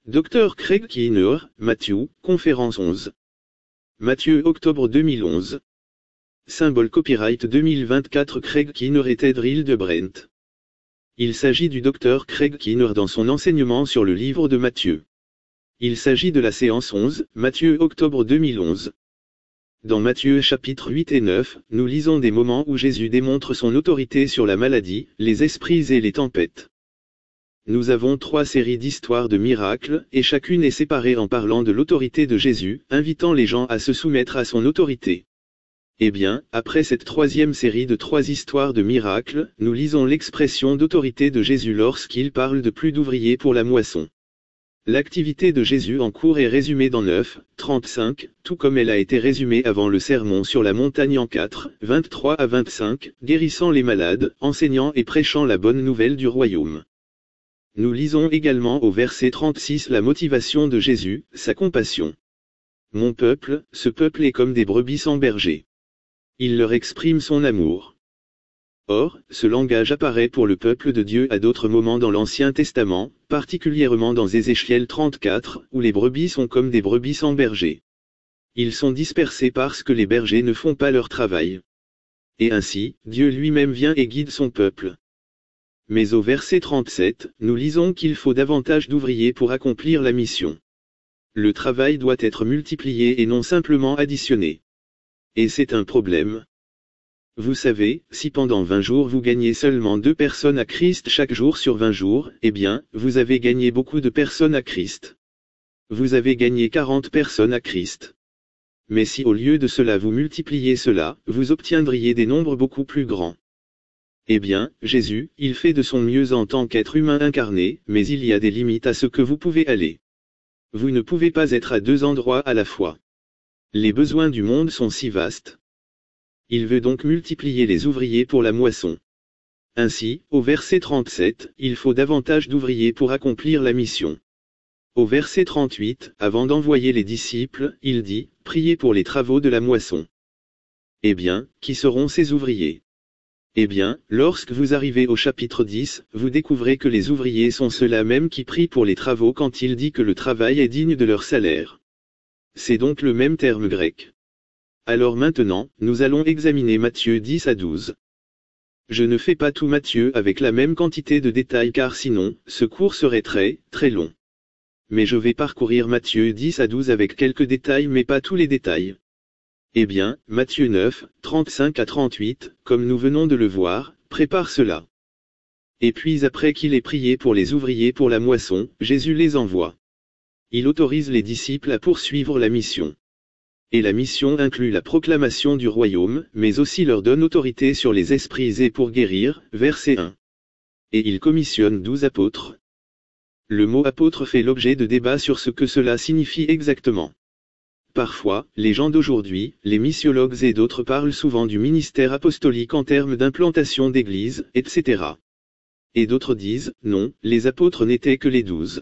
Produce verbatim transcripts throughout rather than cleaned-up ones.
Docteur Craig Keener, Matthieu, conférence onze. Matthieu octobre deux mille onze. Symbole copyright deux mille vingt-quatre Craig Keener et Ted Reel de Brent. Il s'agit du docteur Craig Keener dans son enseignement sur le livre de Matthieu. Il s'agit de la séance onze, Matthieu octobre deux mille onze. Dans Matthieu chapitre huit et neuf, nous lisons des moments où Jésus démontre son autorité sur la maladie, les esprits et les tempêtes. Nous avons trois séries d'histoires de miracles, et chacune est séparée en parlant de l'autorité de Jésus, invitant les gens à se soumettre à son autorité. Eh bien, après cette troisième série de trois histoires de miracles, nous lisons l'expression d'autorité de Jésus lorsqu'il parle de plus d'ouvriers pour la moisson. L'activité de Jésus en cours est résumée dans neuf, trente-cinq, tout comme elle a été résumée avant le sermon sur la montagne en quatre, vingt-trois à vingt-cinq, guérissant les malades, enseignant et prêchant la bonne nouvelle du royaume. Nous lisons également au verset trente-six la motivation de Jésus, sa compassion. Mon peuple, ce peuple est comme des brebis sans berger. Il leur exprime son amour. Or, ce langage apparaît pour le peuple de Dieu à d'autres moments dans l'Ancien Testament, particulièrement dans Ézéchiel trente-quatre, où les brebis sont comme des brebis sans berger. Ils sont dispersés parce que les bergers ne font pas leur travail. Et ainsi, Dieu lui-même vient et guide son peuple. Mais au verset trente-sept, nous lisons qu'il faut davantage d'ouvriers pour accomplir la mission. Le travail doit être multiplié et non simplement additionné. Et c'est un problème. Vous savez, si pendant vingt jours vous gagnez seulement deux personnes à Christ chaque jour sur vingt jours, eh bien, vous avez gagné beaucoup de personnes à Christ. Vous avez gagné quarante personnes à Christ. Mais si au lieu de cela vous multipliez cela, vous obtiendriez des nombres beaucoup plus grands. Eh bien, Jésus, il fait de son mieux en tant qu'être humain incarné, mais il y a des limites à ce que vous pouvez aller. Vous ne pouvez pas être à deux endroits à la fois. Les besoins du monde sont si vastes. Il veut donc multiplier les ouvriers pour la moisson. Ainsi, au verset trente-sept, il faut davantage d'ouvriers pour accomplir la mission. Au verset trente-huit, avant d'envoyer les disciples, il dit, « Priez pour les travaux de la moisson ». Eh bien, qui seront ces ouvriers ? Eh bien, lorsque vous arrivez au chapitre dix, vous découvrez que les ouvriers sont ceux-là même qui prient pour les travaux quand il dit que le travail est digne de leur salaire. C'est donc le même terme grec. Alors maintenant, nous allons examiner Matthieu dix à douze. Je ne fais pas tout Matthieu avec la même quantité de détails car sinon, ce cours serait très, très long. Mais je vais parcourir Matthieu dix à douze avec quelques détails mais pas tous les détails. Eh bien, Matthieu neuf, trente-cinq à trente-huit, comme nous venons de le voir, prépare cela. Et puis après qu'il ait prié pour les ouvriers pour la moisson, Jésus les envoie. Il autorise les disciples à poursuivre la mission. Et la mission inclut la proclamation du royaume, mais aussi leur donne autorité sur les esprits et pour guérir, verset un. Et il commissionne douze apôtres. Le mot apôtre fait l'objet de débats sur ce que cela signifie exactement. Parfois, les gens d'aujourd'hui, les missiologues et d'autres parlent souvent du ministère apostolique en termes d'implantation d'église, et cetera. Et d'autres disent, non, les apôtres n'étaient que les douze.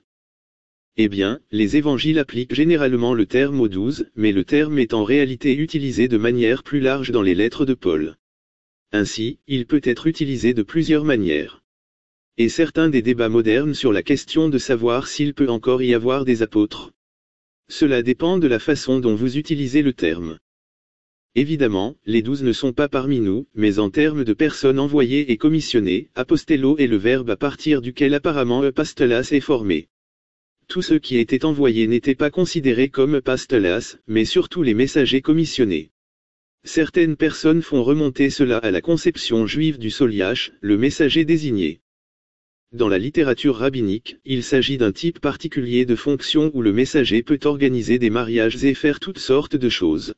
Eh bien, les évangiles appliquent généralement le terme aux douze, mais le terme est en réalité utilisé de manière plus large dans les lettres de Paul. Ainsi, il peut être utilisé de plusieurs manières. Et certains des débats modernes sur la question de savoir s'il peut encore y avoir des apôtres. Cela dépend de la façon dont vous utilisez le terme. Évidemment, les douze ne sont pas parmi nous, mais en termes de personnes envoyées et commissionnées, apostello est le verbe à partir duquel apparemment apostolas est formé. Tous ceux qui étaient envoyés n'étaient pas considérés comme apostolas, mais surtout les messagers commissionnés. Certaines personnes font remonter cela à la conception juive du soliach, le messager désigné. Dans la littérature rabbinique, il s'agit d'un type particulier de fonction où le messager peut organiser des mariages et faire toutes sortes de choses.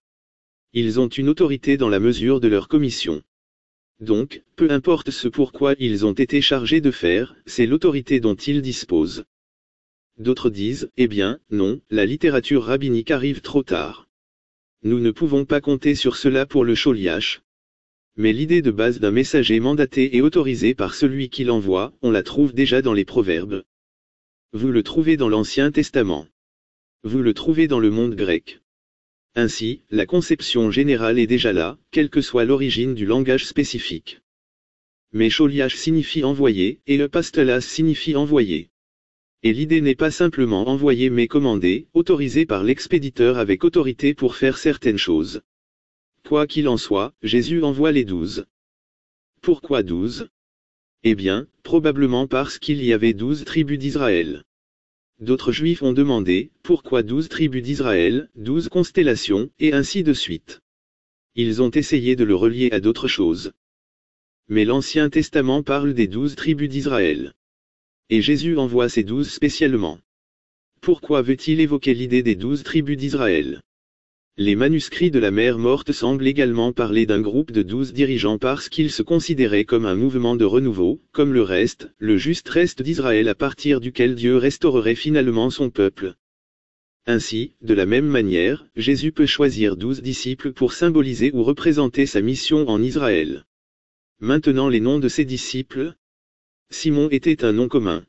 Ils ont une autorité dans la mesure de leur commission. Donc, peu importe ce pourquoi ils ont été chargés de faire, c'est l'autorité dont ils disposent. D'autres disent, eh bien, non, la littérature rabbinique arrive trop tard. Nous ne pouvons pas compter sur cela pour le sholiach. Mais l'idée de base d'un messager mandaté et autorisé par celui qui l'envoie, on la trouve déjà dans les Proverbes. Vous le trouvez dans l'Ancien Testament. Vous le trouvez dans le monde grec. Ainsi, la conception générale est déjà là, quelle que soit l'origine du langage spécifique. Mais sholiach signifie envoyé, et apostolas signifie envoyé. Et l'idée n'est pas simplement envoyée mais commandée, autorisée par l'expéditeur avec autorité pour faire certaines choses. Quoi qu'il en soit, Jésus envoie les douze. Pourquoi douze? Eh bien, probablement parce qu'il y avait douze tribus d'Israël. D'autres Juifs ont demandé, pourquoi douze tribus d'Israël, douze constellations, et ainsi de suite. Ils ont essayé de le relier à d'autres choses. Mais l'Ancien Testament parle des douze tribus d'Israël. Et Jésus envoie ces douze spécialement. Pourquoi veut-il évoquer l'idée des douze tribus d'Israël? Les manuscrits de la mer Morte semblent également parler d'un groupe de douze dirigeants parce qu'ils se considéraient comme un mouvement de renouveau, comme le reste, le juste reste d'Israël à partir duquel Dieu restaurerait finalement son peuple. Ainsi, de la même manière, Jésus peut choisir douze disciples pour symboliser ou représenter sa mission en Israël. Maintenant les noms de ses disciples. Simon était un nom commun.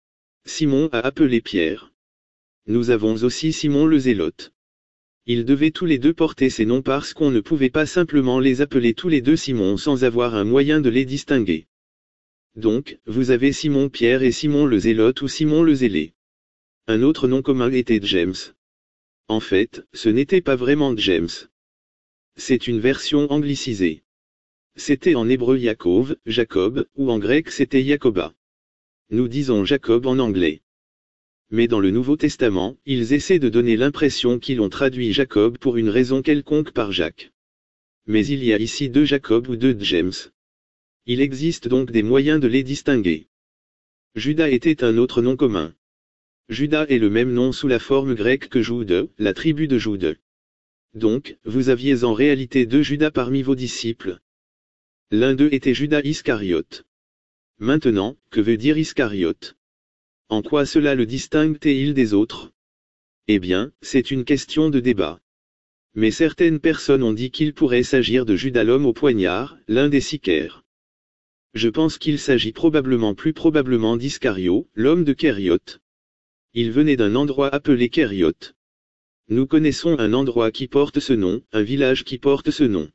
Simon a appelé Pierre. Nous avons aussi Simon le Zélote. Ils devaient tous les deux porter ces noms parce qu'on ne pouvait pas simplement les appeler tous les deux Simon sans avoir un moyen de les distinguer. Donc, vous avez Simon Pierre et Simon le Zélote ou Simon le Zélé. Un autre nom commun était James. En fait, ce n'était pas vraiment James. C'est une version anglicisée. C'était en hébreu Yaakov, Jacob, ou en grec c'était Jacoba. Nous disons Jacob en anglais. Mais dans le Nouveau Testament, ils essaient de donner l'impression qu'ils ont traduit Jacob pour une raison quelconque par Jacques. Mais il y a ici deux Jacob ou deux James. Il existe donc des moyens de les distinguer. Judas était un autre nom commun. Judas est le même nom sous la forme grecque que Jude, la tribu de Jude. Donc, vous aviez en réalité deux Judas parmi vos disciples. L'un d'eux était Judas Iscariote. Maintenant, que veut dire Iscariote? En quoi cela le distingue-t-il des autres? Eh bien, c'est une question de débat. Mais certaines personnes ont dit qu'il pourrait s'agir de Judas l'homme au poignard, l'un des Sicaires. Je pense qu'il s'agit probablement plus probablement d'Iscario, l'homme de Kériote. Il venait d'un endroit appelé Kériote. Nous connaissons un endroit qui porte ce nom, un village qui porte ce nom.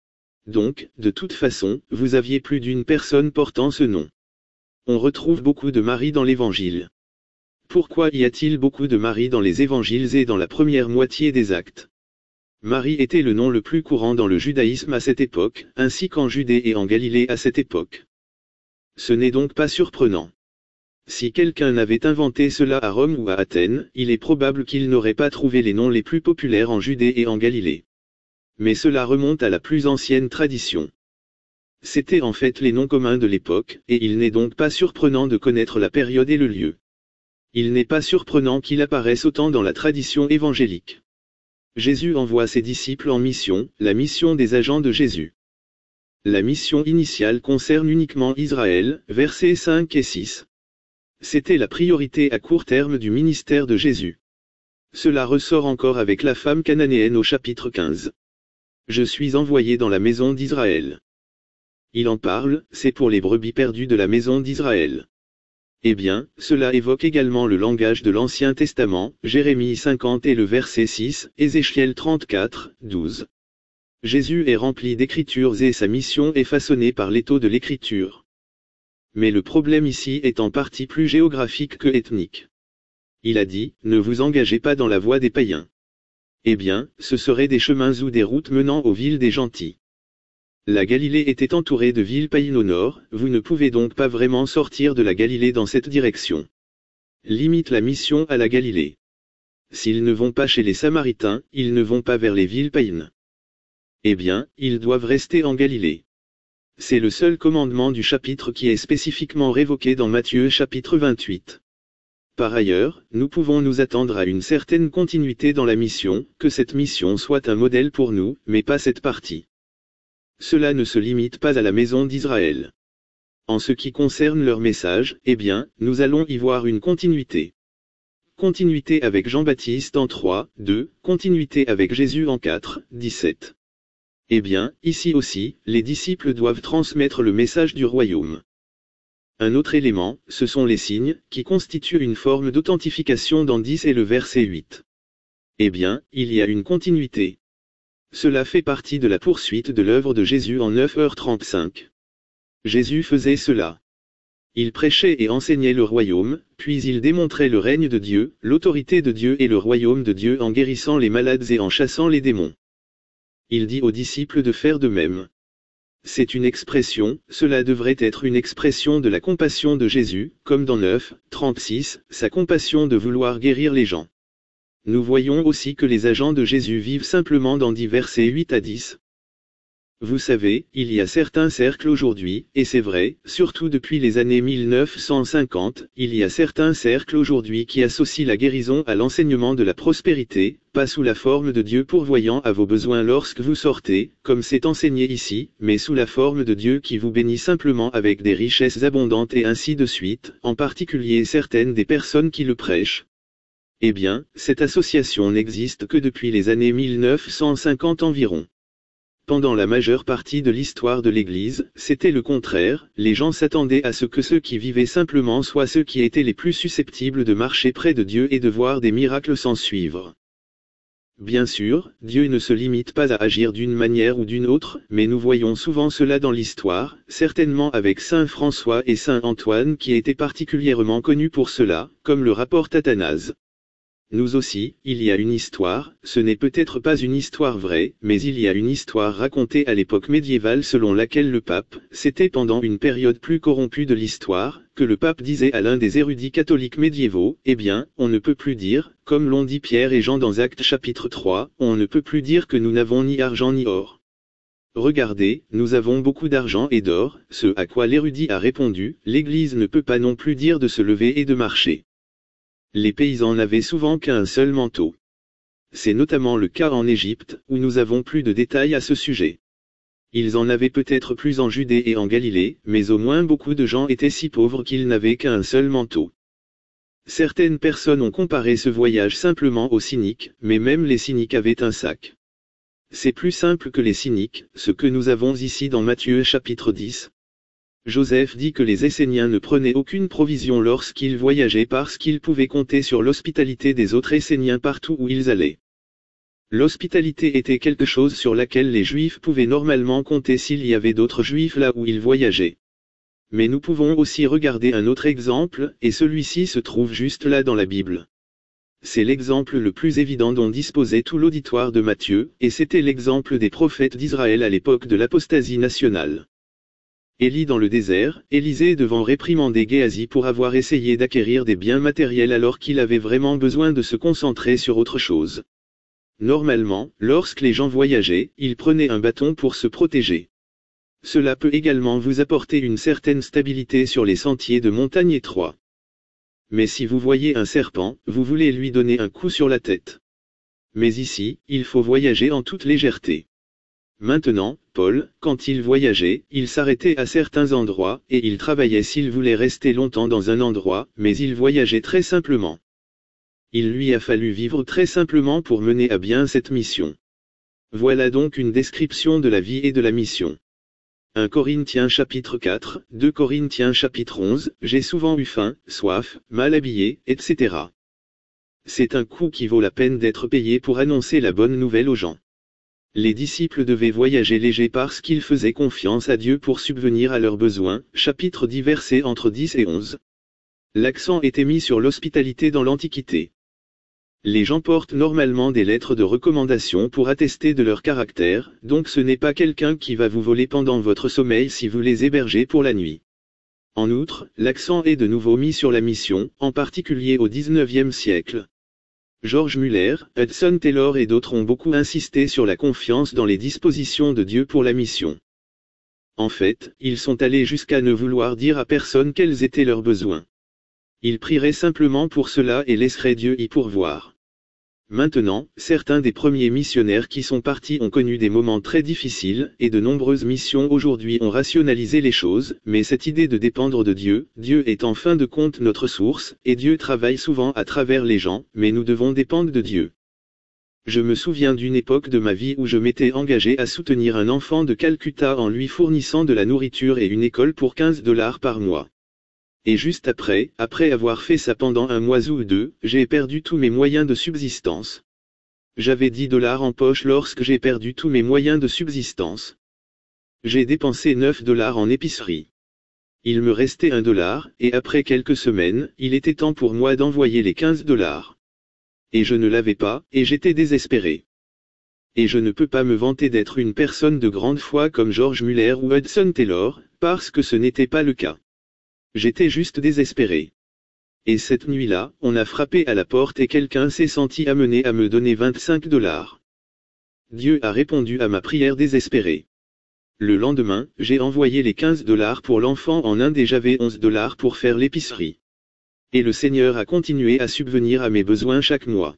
Donc, de toute façon, vous aviez plus d'une personne portant ce nom. On retrouve beaucoup de Marie dans l'Évangile. Pourquoi y a-t-il beaucoup de Marie dans les Évangiles et dans la première moitié des Actes? Marie était le nom le plus courant dans le judaïsme à cette époque, ainsi qu'en Judée et en Galilée à cette époque. Ce n'est donc pas surprenant. Si quelqu'un avait inventé cela à Rome ou à Athènes, il est probable qu'il n'aurait pas trouvé les noms les plus populaires en Judée et en Galilée. Mais cela remonte à la plus ancienne tradition. C'étaient en fait les noms communs de l'époque, et il n'est donc pas surprenant de connaître la période et le lieu. Il n'est pas surprenant qu'il apparaisse autant dans la tradition évangélique. Jésus envoie ses disciples en mission, la mission des agents de Jésus. La mission initiale concerne uniquement Israël, versets cinq et six. C'était la priorité à court terme du ministère de Jésus. Cela ressort encore avec la femme cananéenne au chapitre quinze. Je suis envoyé dans la maison d'Israël. Il en parle, c'est pour les brebis perdues de la maison d'Israël. Eh bien, cela évoque également le langage de l'Ancien Testament, Jérémie cinquante et le verset six, Ézéchiel trente-quatre, douze. Jésus est rempli d'écritures et sa mission est façonnée par l'étau de l'écriture. Mais le problème ici est en partie plus géographique que ethnique. Il a dit, ne vous engagez pas dans la voie des païens. Eh bien, ce seraient des chemins ou des routes menant aux villes des gentils. La Galilée était entourée de villes païennes au nord, vous ne pouvez donc pas vraiment sortir de la Galilée dans cette direction. Limite la mission à la Galilée. S'ils ne vont pas chez les Samaritains, ils ne vont pas vers les villes païennes. Eh bien, ils doivent rester en Galilée. C'est le seul commandement du chapitre qui est spécifiquement révoqué dans Matthieu chapitre vingt-huit. Par ailleurs, nous pouvons nous attendre à une certaine continuité dans la mission, que cette mission soit un modèle pour nous, mais pas cette partie. Cela ne se limite pas à la maison d'Israël. En ce qui concerne leur message, eh bien, nous allons y voir une continuité. Continuité avec Jean-Baptiste en trois, deux, continuité avec Jésus en quatre, dix-sept. Eh bien, ici aussi, les disciples doivent transmettre le message du royaume. Un autre élément, ce sont les signes, qui constituent une forme d'authentification dans dix et le verset huit. Eh bien, il y a une continuité. Cela fait partie de la poursuite de l'œuvre de Jésus en neuf heures trente-cinq. Jésus faisait cela. Il prêchait et enseignait le royaume, puis il démontrait le règne de Dieu, l'autorité de Dieu et le royaume de Dieu en guérissant les malades et en chassant les démons. Il dit aux disciples de faire de même. C'est une expression, cela devrait être une expression de la compassion de Jésus, comme dans neuf, trente-six, sa compassion de vouloir guérir les gens. Nous voyons aussi que les agents de Jésus vivent simplement dans dix versets huit à dix. Vous savez, il y a certains cercles aujourd'hui, et c'est vrai, surtout depuis les années mille neuf cent cinquante, il y a certains cercles aujourd'hui qui associent la guérison à l'enseignement de la prospérité, pas sous la forme de Dieu pourvoyant à vos besoins lorsque vous sortez, comme c'est enseigné ici, mais sous la forme de Dieu qui vous bénit simplement avec des richesses abondantes et ainsi de suite, en particulier certaines des personnes qui le prêchent. Eh bien, cette association n'existe que depuis les années mille neuf cent cinquante environ. Pendant la majeure partie de l'histoire de l'Église, c'était le contraire, les gens s'attendaient à ce que ceux qui vivaient simplement soient ceux qui étaient les plus susceptibles de marcher près de Dieu et de voir des miracles s'en suivre. Bien sûr, Dieu ne se limite pas à agir d'une manière ou d'une autre, mais nous voyons souvent cela dans l'histoire, certainement avec saint François et saint Antoine qui étaient particulièrement connus pour cela, comme le rapporte Athanase. Nous aussi, il y a une histoire, ce n'est peut-être pas une histoire vraie, mais il y a une histoire racontée à l'époque médiévale selon laquelle le pape, c'était pendant une période plus corrompue de l'histoire, que le pape disait à l'un des érudits catholiques médiévaux, eh bien, on ne peut plus dire, comme l'ont dit Pierre et Jean dans Actes chapitre trois, on ne peut plus dire que nous n'avons ni argent ni or. Regardez, nous avons beaucoup d'argent et d'or, ce à quoi l'érudit a répondu, l'Église ne peut pas non plus dire de se lever et de marcher. Les paysans n'avaient souvent qu'un seul manteau. C'est notamment le cas en Égypte, où nous avons plus de détails à ce sujet. Ils en avaient peut-être plus en Judée et en Galilée, mais au moins beaucoup de gens étaient si pauvres qu'ils n'avaient qu'un seul manteau. Certaines personnes ont comparé ce voyage simplement aux cyniques, mais même les cyniques avaient un sac. C'est plus simple que les cyniques, ce que nous avons ici dans Matthieu chapitre dix. Joseph dit que les Esséniens ne prenaient aucune provision lorsqu'ils voyageaient parce qu'ils pouvaient compter sur l'hospitalité des autres Esséniens partout où ils allaient. L'hospitalité était quelque chose sur laquelle les Juifs pouvaient normalement compter s'il y avait d'autres Juifs là où ils voyageaient. Mais nous pouvons aussi regarder un autre exemple, et celui-ci se trouve juste là dans la Bible. C'est l'exemple le plus évident dont disposait tout l'auditoire de Matthieu, et c'était l'exemple des prophètes d'Israël à l'époque de l'apostasie nationale. Élie dans le désert, Élisée devant réprimander Géasi pour avoir essayé d'acquérir des biens matériels alors qu'il avait vraiment besoin de se concentrer sur autre chose. Normalement, lorsque les gens voyageaient, ils prenaient un bâton pour se protéger. Cela peut également vous apporter une certaine stabilité sur les sentiers de montagne étroits. Mais si vous voyez un serpent, vous voulez lui donner un coup sur la tête. Mais ici, il faut voyager en toute légèreté. Maintenant, Paul, quand il voyageait, il s'arrêtait à certains endroits, et il travaillait s'il voulait rester longtemps dans un endroit, mais il voyageait très simplement. Il lui a fallu vivre très simplement pour mener à bien cette mission. Voilà donc une description de la vie et de la mission. un Corinthiens chapitre quatre, deux Corinthiens chapitre onze, j'ai souvent eu faim, soif, mal habillé, et cetera. C'est un coût qui vaut la peine d'être payé pour annoncer la bonne nouvelle aux gens. Les disciples devaient voyager légers parce qu'ils faisaient confiance à Dieu pour subvenir à leurs besoins, chapitre dix versets entre dix et onze. L'accent était mis sur l'hospitalité dans l'Antiquité. Les gens portent normalement des lettres de recommandation pour attester de leur caractère, donc ce n'est pas quelqu'un qui va vous voler pendant votre sommeil si vous les hébergez pour la nuit. En outre, l'accent est de nouveau mis sur la mission, en particulier au dix-neuvième siècle. George Muller, Hudson Taylor et d'autres ont beaucoup insisté sur la confiance dans les dispositions de Dieu pour la mission. En fait, ils sont allés jusqu'à ne vouloir dire à personne quels étaient leurs besoins. Ils prieraient simplement pour cela et laisseraient Dieu y pourvoir. Maintenant, certains des premiers missionnaires qui sont partis ont connu des moments très difficiles, et de nombreuses missions aujourd'hui ont rationalisé les choses, mais cette idée de dépendre de Dieu, Dieu est en fin de compte notre source, et Dieu travaille souvent à travers les gens, mais nous devons dépendre de Dieu. Je me souviens d'une époque de ma vie où je m'étais engagé à soutenir un enfant de Calcutta en lui fournissant de la nourriture et une école pour quinze dollars par mois. Et juste après, après avoir fait ça pendant un mois ou deux, j'ai perdu tous mes moyens de subsistance. J'avais dix dollars en poche lorsque j'ai perdu tous mes moyens de subsistance. J'ai dépensé neuf dollars en épicerie. Il me restait un dollar, et après quelques semaines, il était temps pour moi d'envoyer les quinze dollars. Et je ne l'avais pas, et j'étais désespéré. Et je ne peux pas me vanter d'être une personne de grande foi comme George Muller ou Hudson Taylor, parce que ce n'était pas le cas. J'étais juste désespéré. Et cette nuit-là, on a frappé à la porte et quelqu'un s'est senti amené à me donner vingt-cinq dollars. Dieu a répondu à ma prière désespérée. Le lendemain, j'ai envoyé les quinze dollars pour l'enfant en Inde et j'avais onze dollars pour faire l'épicerie. Et le Seigneur a continué à subvenir à mes besoins chaque mois.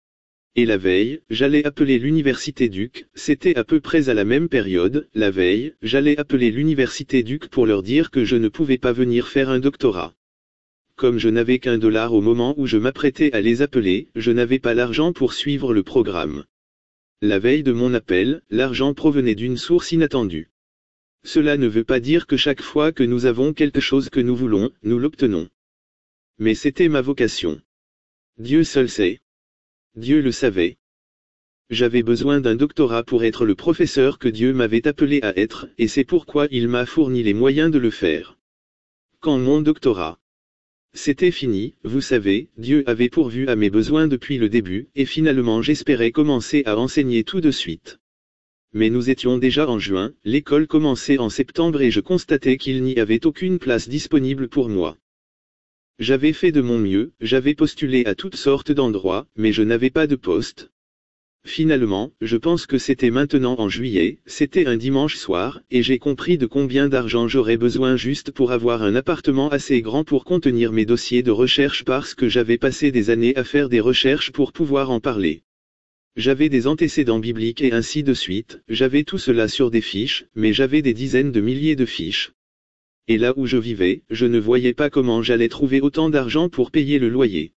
Et la veille, j'allais appeler l'université Duke, c'était à peu près à la même période, la veille, j'allais appeler l'université Duke pour leur dire que je ne pouvais pas venir faire un doctorat. Comme je n'avais qu'un dollar au moment où je m'apprêtais à les appeler, je n'avais pas l'argent pour suivre le programme. La veille de mon appel, l'argent provenait d'une source inattendue. Cela ne veut pas dire que chaque fois que nous avons quelque chose que nous voulons, nous l'obtenons. Mais c'était ma vocation. Dieu seul sait. Dieu le savait. J'avais besoin d'un doctorat pour être le professeur que Dieu m'avait appelé à être, et c'est pourquoi il m'a fourni les moyens de le faire. Quand mon doctorat c'était fini, vous savez, Dieu avait pourvu à mes besoins depuis le début, et finalement j'espérais commencer à enseigner tout de suite. Mais nous étions déjà en juin, l'école commençait en septembre et je constatais qu'il n'y avait aucune place disponible pour moi. J'avais fait de mon mieux, j'avais postulé à toutes sortes d'endroits, mais je n'avais pas de poste. Finalement, je pense que c'était maintenant en juillet, c'était un dimanche soir, et j'ai compris de combien d'argent j'aurais besoin juste pour avoir un appartement assez grand pour contenir mes dossiers de recherche parce que j'avais passé des années à faire des recherches pour pouvoir en parler. J'avais des antécédents bibliques et ainsi de suite, j'avais tout cela sur des fiches, mais j'avais des dizaines de milliers de fiches. Et là où je vivais, je ne voyais pas comment j'allais trouver autant d'argent pour payer le loyer.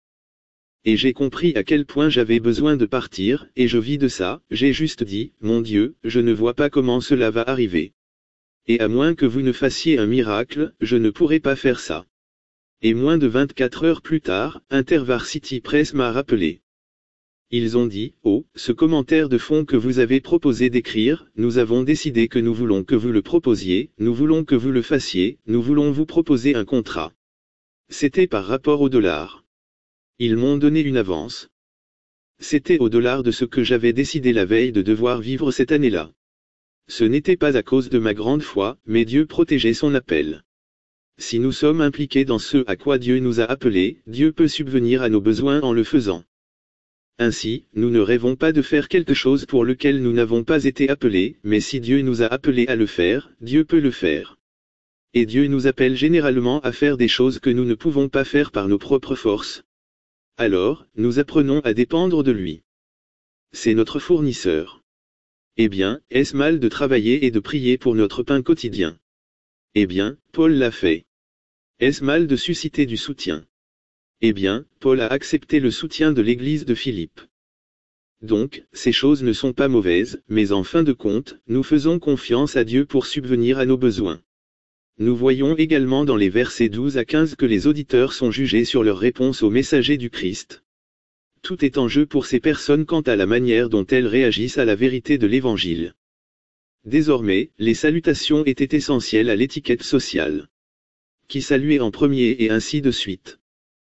Et j'ai compris à quel point j'avais besoin de partir, et je vis de ça, j'ai juste dit, mon Dieu, je ne vois pas comment cela va arriver. Et à moins que vous ne fassiez un miracle, je ne pourrai pas faire ça. Et moins de vingt-quatre heures plus tard, InterVarsity Press m'a rappelé. Ils ont dit, oh, ce commentaire de fond que vous avez proposé d'écrire, nous avons décidé que nous voulons que vous le proposiez, nous voulons que vous le fassiez, nous voulons vous proposer un contrat. C'était par rapport au dollar. Ils m'ont donné une avance. C'était au dollar de ce que j'avais décidé la veille de devoir vivre cette année-là. Ce n'était pas à cause de ma grande foi, mais Dieu protégeait son appel. Si nous sommes impliqués dans ce à quoi Dieu nous a appelés, Dieu peut subvenir à nos besoins en le faisant. Ainsi, nous ne rêvons pas de faire quelque chose pour lequel nous n'avons pas été appelés, mais si Dieu nous a appelés à le faire, Dieu peut le faire. Et Dieu nous appelle généralement à faire des choses que nous ne pouvons pas faire par nos propres forces. Alors, nous apprenons à dépendre de lui. C'est notre fournisseur. Eh bien, est-ce mal de travailler et de prier pour notre pain quotidien? Eh bien, Paul l'a fait. Est-ce mal de susciter du soutien? Eh bien, Paul a accepté le soutien de l'église de Philippe. Donc, ces choses ne sont pas mauvaises, mais en fin de compte, nous faisons confiance à Dieu pour subvenir à nos besoins. Nous voyons également dans les versets douze à quinze que les auditeurs sont jugés sur leur réponse aux messagers du Christ. Tout est en jeu pour ces personnes quant à la manière dont elles réagissent à la vérité de l'Évangile. Désormais, les salutations étaient essentielles à l'étiquette sociale. Qui saluait en premier et ainsi de suite.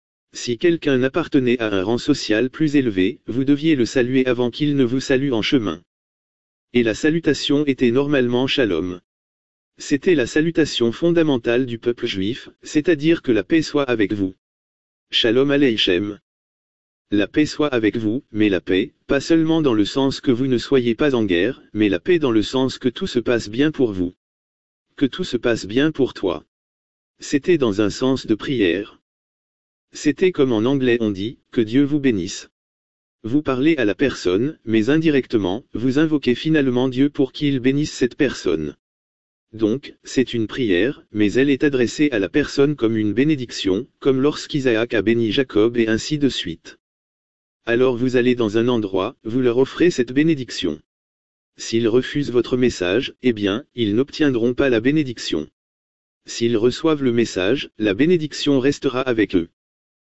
Si quelqu'un appartenait à un rang social plus élevé, vous deviez le saluer avant qu'il ne vous salue en chemin. Et la salutation était normalement shalom. C'était la salutation fondamentale du peuple juif, c'est-à-dire que la paix soit avec vous. Shalom Aleichem. La paix soit avec vous, mais la paix, pas seulement dans le sens que vous ne soyez pas en guerre, mais la paix dans le sens que tout se passe bien pour vous. Que tout se passe bien pour toi. C'était dans un sens de prière. C'était comme en anglais on dit, que Dieu vous bénisse. Vous parlez à la personne, mais indirectement, vous invoquez finalement Dieu pour qu'il bénisse cette personne. Donc, c'est une prière, mais elle est adressée à la personne comme une bénédiction, comme lorsqu'Isaac a béni Jacob et ainsi de suite. Alors vous allez dans un endroit, vous leur offrez cette bénédiction. S'ils refusent votre message, eh bien, ils n'obtiendront pas la bénédiction. S'ils reçoivent le message, la bénédiction restera avec eux.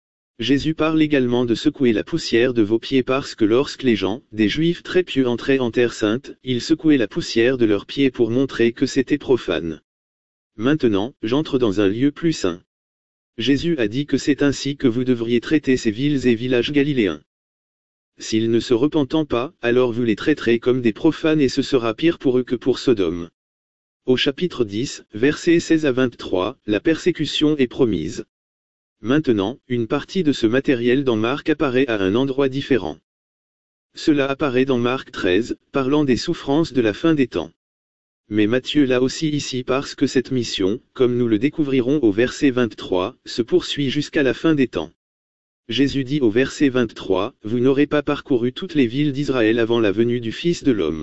Jésus parle également de secouer la poussière de vos pieds parce que lorsque les gens, des Juifs très pieux entraient en terre sainte, ils secouaient la poussière de leurs pieds pour montrer que c'était profane. Maintenant, j'entre dans un lieu plus saint. Jésus a dit que c'est ainsi que vous devriez traiter ces villes et villages galiléens. S'ils ne se repentent pas, alors vous les traiterez comme des profanes et ce sera pire pour eux que pour Sodome. Au chapitre dix, versets seize à vingt-trois, la persécution est promise. Maintenant, une partie de ce matériel dans Marc apparaît à un endroit différent. Cela apparaît dans Marc treize, parlant des souffrances de la fin des temps. Mais Matthieu l'a aussi ici parce que cette mission, comme nous le découvrirons au verset vingt-trois, se poursuit jusqu'à la fin des temps. Jésus dit au verset vingt-trois, « Vous n'aurez pas parcouru toutes les villes d'Israël avant la venue du Fils de l'homme. »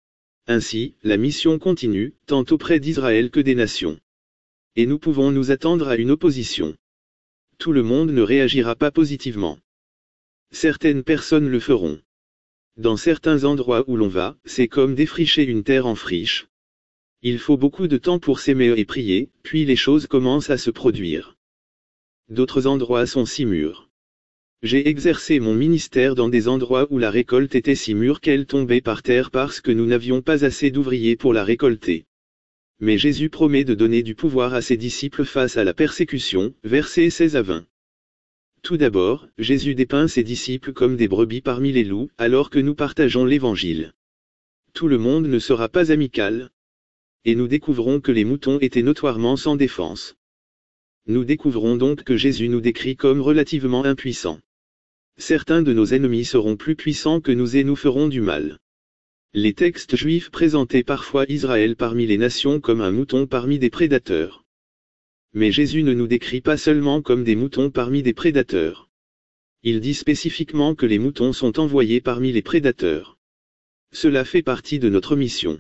Ainsi, la mission continue, tant auprès d'Israël que des nations. Et nous pouvons nous attendre à une opposition. Tout le monde ne réagira pas positivement. Certaines personnes le feront. Dans certains endroits où l'on va, c'est comme défricher une terre en friche. Il faut beaucoup de temps pour s'aimer et prier, puis les choses commencent à se produire. D'autres endroits sont si mûrs. J'ai exercé mon ministère dans des endroits où la récolte était si mûre qu'elle tombait par terre parce que nous n'avions pas assez d'ouvriers pour la récolter. Mais Jésus promet de donner du pouvoir à ses disciples face à la persécution, versets seize à vingt. Tout d'abord, Jésus dépeint ses disciples comme des brebis parmi les loups, alors que nous partageons l'Évangile. Tout le monde ne sera pas amical. Et nous découvrons que les moutons étaient notoirement sans défense. Nous découvrons donc que Jésus nous décrit comme relativement impuissants. Certains de nos ennemis seront plus puissants que nous et nous feront du mal. Les textes juifs présentaient parfois Israël parmi les nations comme un mouton parmi des prédateurs. Mais Jésus ne nous décrit pas seulement comme des moutons parmi des prédateurs. Il dit spécifiquement que les moutons sont envoyés parmi les prédateurs. Cela fait partie de notre mission.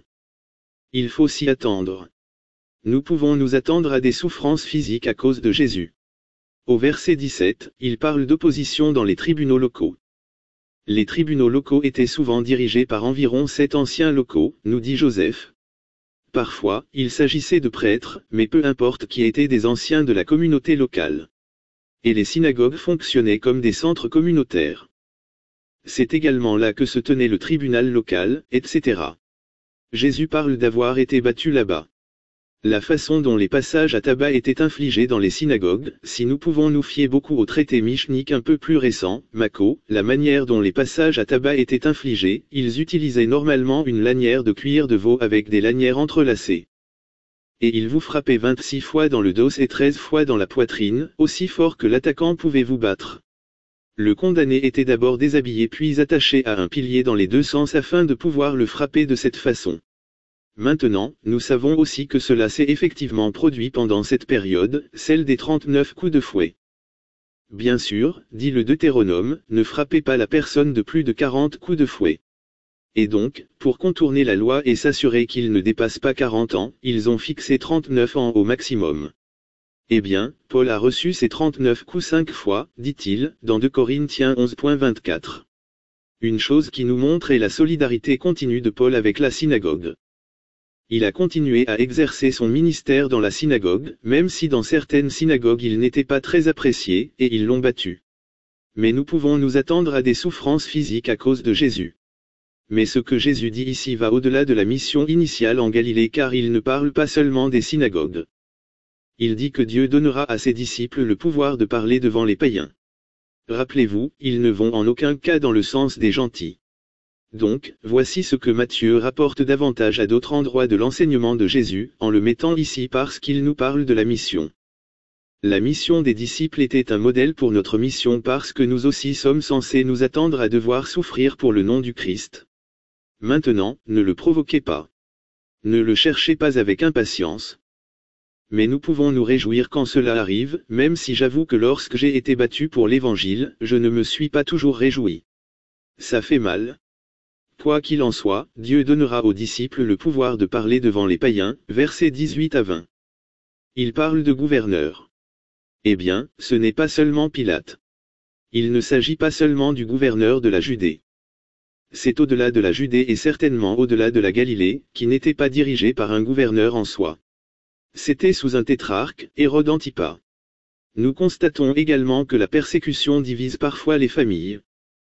Il faut s'y attendre. Nous pouvons nous attendre à des souffrances physiques à cause de Jésus. Au verset dix-sept, il parle d'opposition dans les tribunaux locaux. Les tribunaux locaux étaient souvent dirigés par environ sept anciens locaux, nous dit Joseph. Parfois, il s'agissait de prêtres, mais peu importe qui étaient des anciens de la communauté locale. Et les synagogues fonctionnaient comme des centres communautaires. C'est également là que se tenait le tribunal local, et cetera. Jésus parle d'avoir été battu là-bas. La façon dont les passages à tabac étaient infligés dans les synagogues, si nous pouvons nous fier beaucoup au traité michnique un peu plus récent, Mako, la manière dont les passages à tabac étaient infligés, ils utilisaient normalement une lanière de cuir de veau avec des lanières entrelacées. Et ils vous frappaient vingt-six fois dans le dos et treize fois dans la poitrine, aussi fort que l'attaquant pouvait vous battre. Le condamné était d'abord déshabillé puis attaché à un pilier dans les deux sens afin de pouvoir le frapper de cette façon. Maintenant, nous savons aussi que cela s'est effectivement produit pendant cette période, celle des trente-neuf coups de fouet. Bien sûr, dit le Deutéronome, ne frappez pas la personne de plus de quarante coups de fouet. Et donc, pour contourner la loi et s'assurer qu'il ne dépasse pas quarante ans, ils ont fixé trente-neuf ans au maximum. Eh bien, Paul a reçu ces trente-neuf coups cinq fois, dit-il, dans deux Corinthiens onze vingt-quatre. Une chose qui nous montre est la solidarité continue de Paul avec la synagogue. Il a continué à exercer son ministère dans la synagogue, même si dans certaines synagogues il n'était pas très apprécié, et ils l'ont battu. Mais nous pouvons nous attendre à des souffrances physiques à cause de Jésus. Mais ce que Jésus dit ici va au-delà de la mission initiale en Galilée car il ne parle pas seulement des synagogues. Il dit que Dieu donnera à ses disciples le pouvoir de parler devant les païens. Rappelez-vous, ils ne vont en aucun cas dans le sens des gentils. Donc, voici ce que Matthieu rapporte davantage à d'autres endroits de l'enseignement de Jésus, en le mettant ici parce qu'il nous parle de la mission. La mission des disciples était un modèle pour notre mission parce que nous aussi sommes censés nous attendre à devoir souffrir pour le nom du Christ. Maintenant, ne le provoquez pas. Ne le cherchez pas avec impatience. Mais nous pouvons nous réjouir quand cela arrive, même si j'avoue que lorsque j'ai été battu pour l'Évangile, je ne me suis pas toujours réjoui. Ça fait mal. Quoi qu'il en soit, Dieu donnera aux disciples le pouvoir de parler devant les païens, versets dix-huit à vingt. Il parle de gouverneur. Eh bien, ce n'est pas seulement Pilate. Il ne s'agit pas seulement du gouverneur de la Judée. C'est au-delà de la Judée et certainement au-delà de la Galilée, qui n'était pas dirigée par un gouverneur en soi. C'était sous un tétrarque, Hérode Antipas. Nous constatons également que la persécution divise parfois les familles.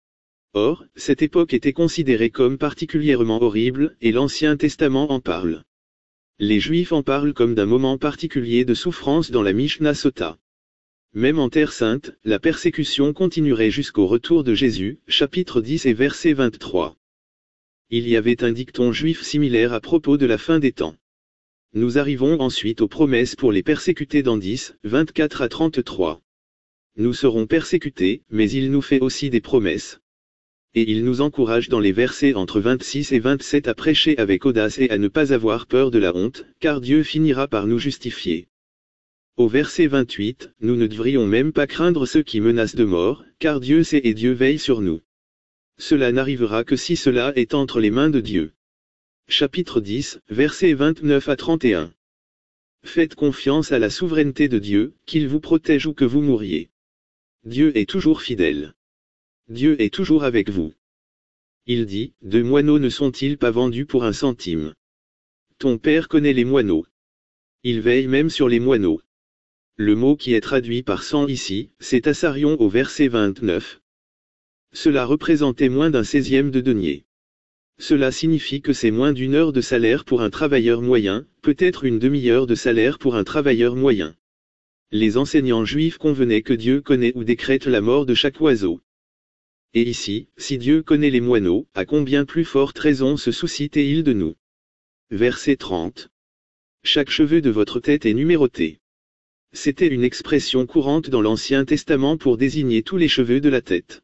Or, cette époque était considérée comme particulièrement horrible, et l'Ancien Testament en parle. Les Juifs en parlent comme d'un moment particulier de souffrance dans la Mishnah Sota. Même en Terre Sainte, la persécution continuerait jusqu'au retour de Jésus, chapitre dix et verset vingt-trois. Il y avait un dicton juif similaire à propos de la fin des temps. Nous arrivons ensuite aux promesses pour les persécutés dans dix, vingt-quatre à trente-trois. Nous serons persécutés, mais il nous fait aussi des promesses. Et il nous encourage dans les versets entre vingt-six et vingt-sept à prêcher avec audace et à ne pas avoir peur de la honte, car Dieu finira par nous justifier. Au verset vingt-huit, nous ne devrions même pas craindre ceux qui menacent de mort, car Dieu sait et Dieu veille sur nous. Cela n'arrivera que si cela est entre les mains de Dieu. Chapitre dix, versets vingt-neuf à trente et un. Faites confiance à la souveraineté de Dieu, qu'il vous protège ou que vous mouriez. Dieu est toujours fidèle. Dieu est toujours avec vous. Il dit, deux moineaux ne sont-ils pas vendus pour un centime? Ton Père connaît les moineaux. Il veille même sur les moineaux. Le mot qui est traduit par cent ici, c'est Assarion au verset vingt-neuf. Cela représentait moins d'un seizième de denier. Cela signifie que c'est moins d'une heure de salaire pour un travailleur moyen, peut-être une demi-heure de salaire pour un travailleur moyen. Les enseignants juifs convenaient que Dieu connaît ou décrète la mort de chaque oiseau. Et ici, si Dieu connaît les moineaux, à combien plus forte raison se soucie-t-il de nous? Verset trente. Chaque cheveu de votre tête est numéroté. C'était une expression courante dans l'Ancien Testament pour désigner tous les cheveux de la tête.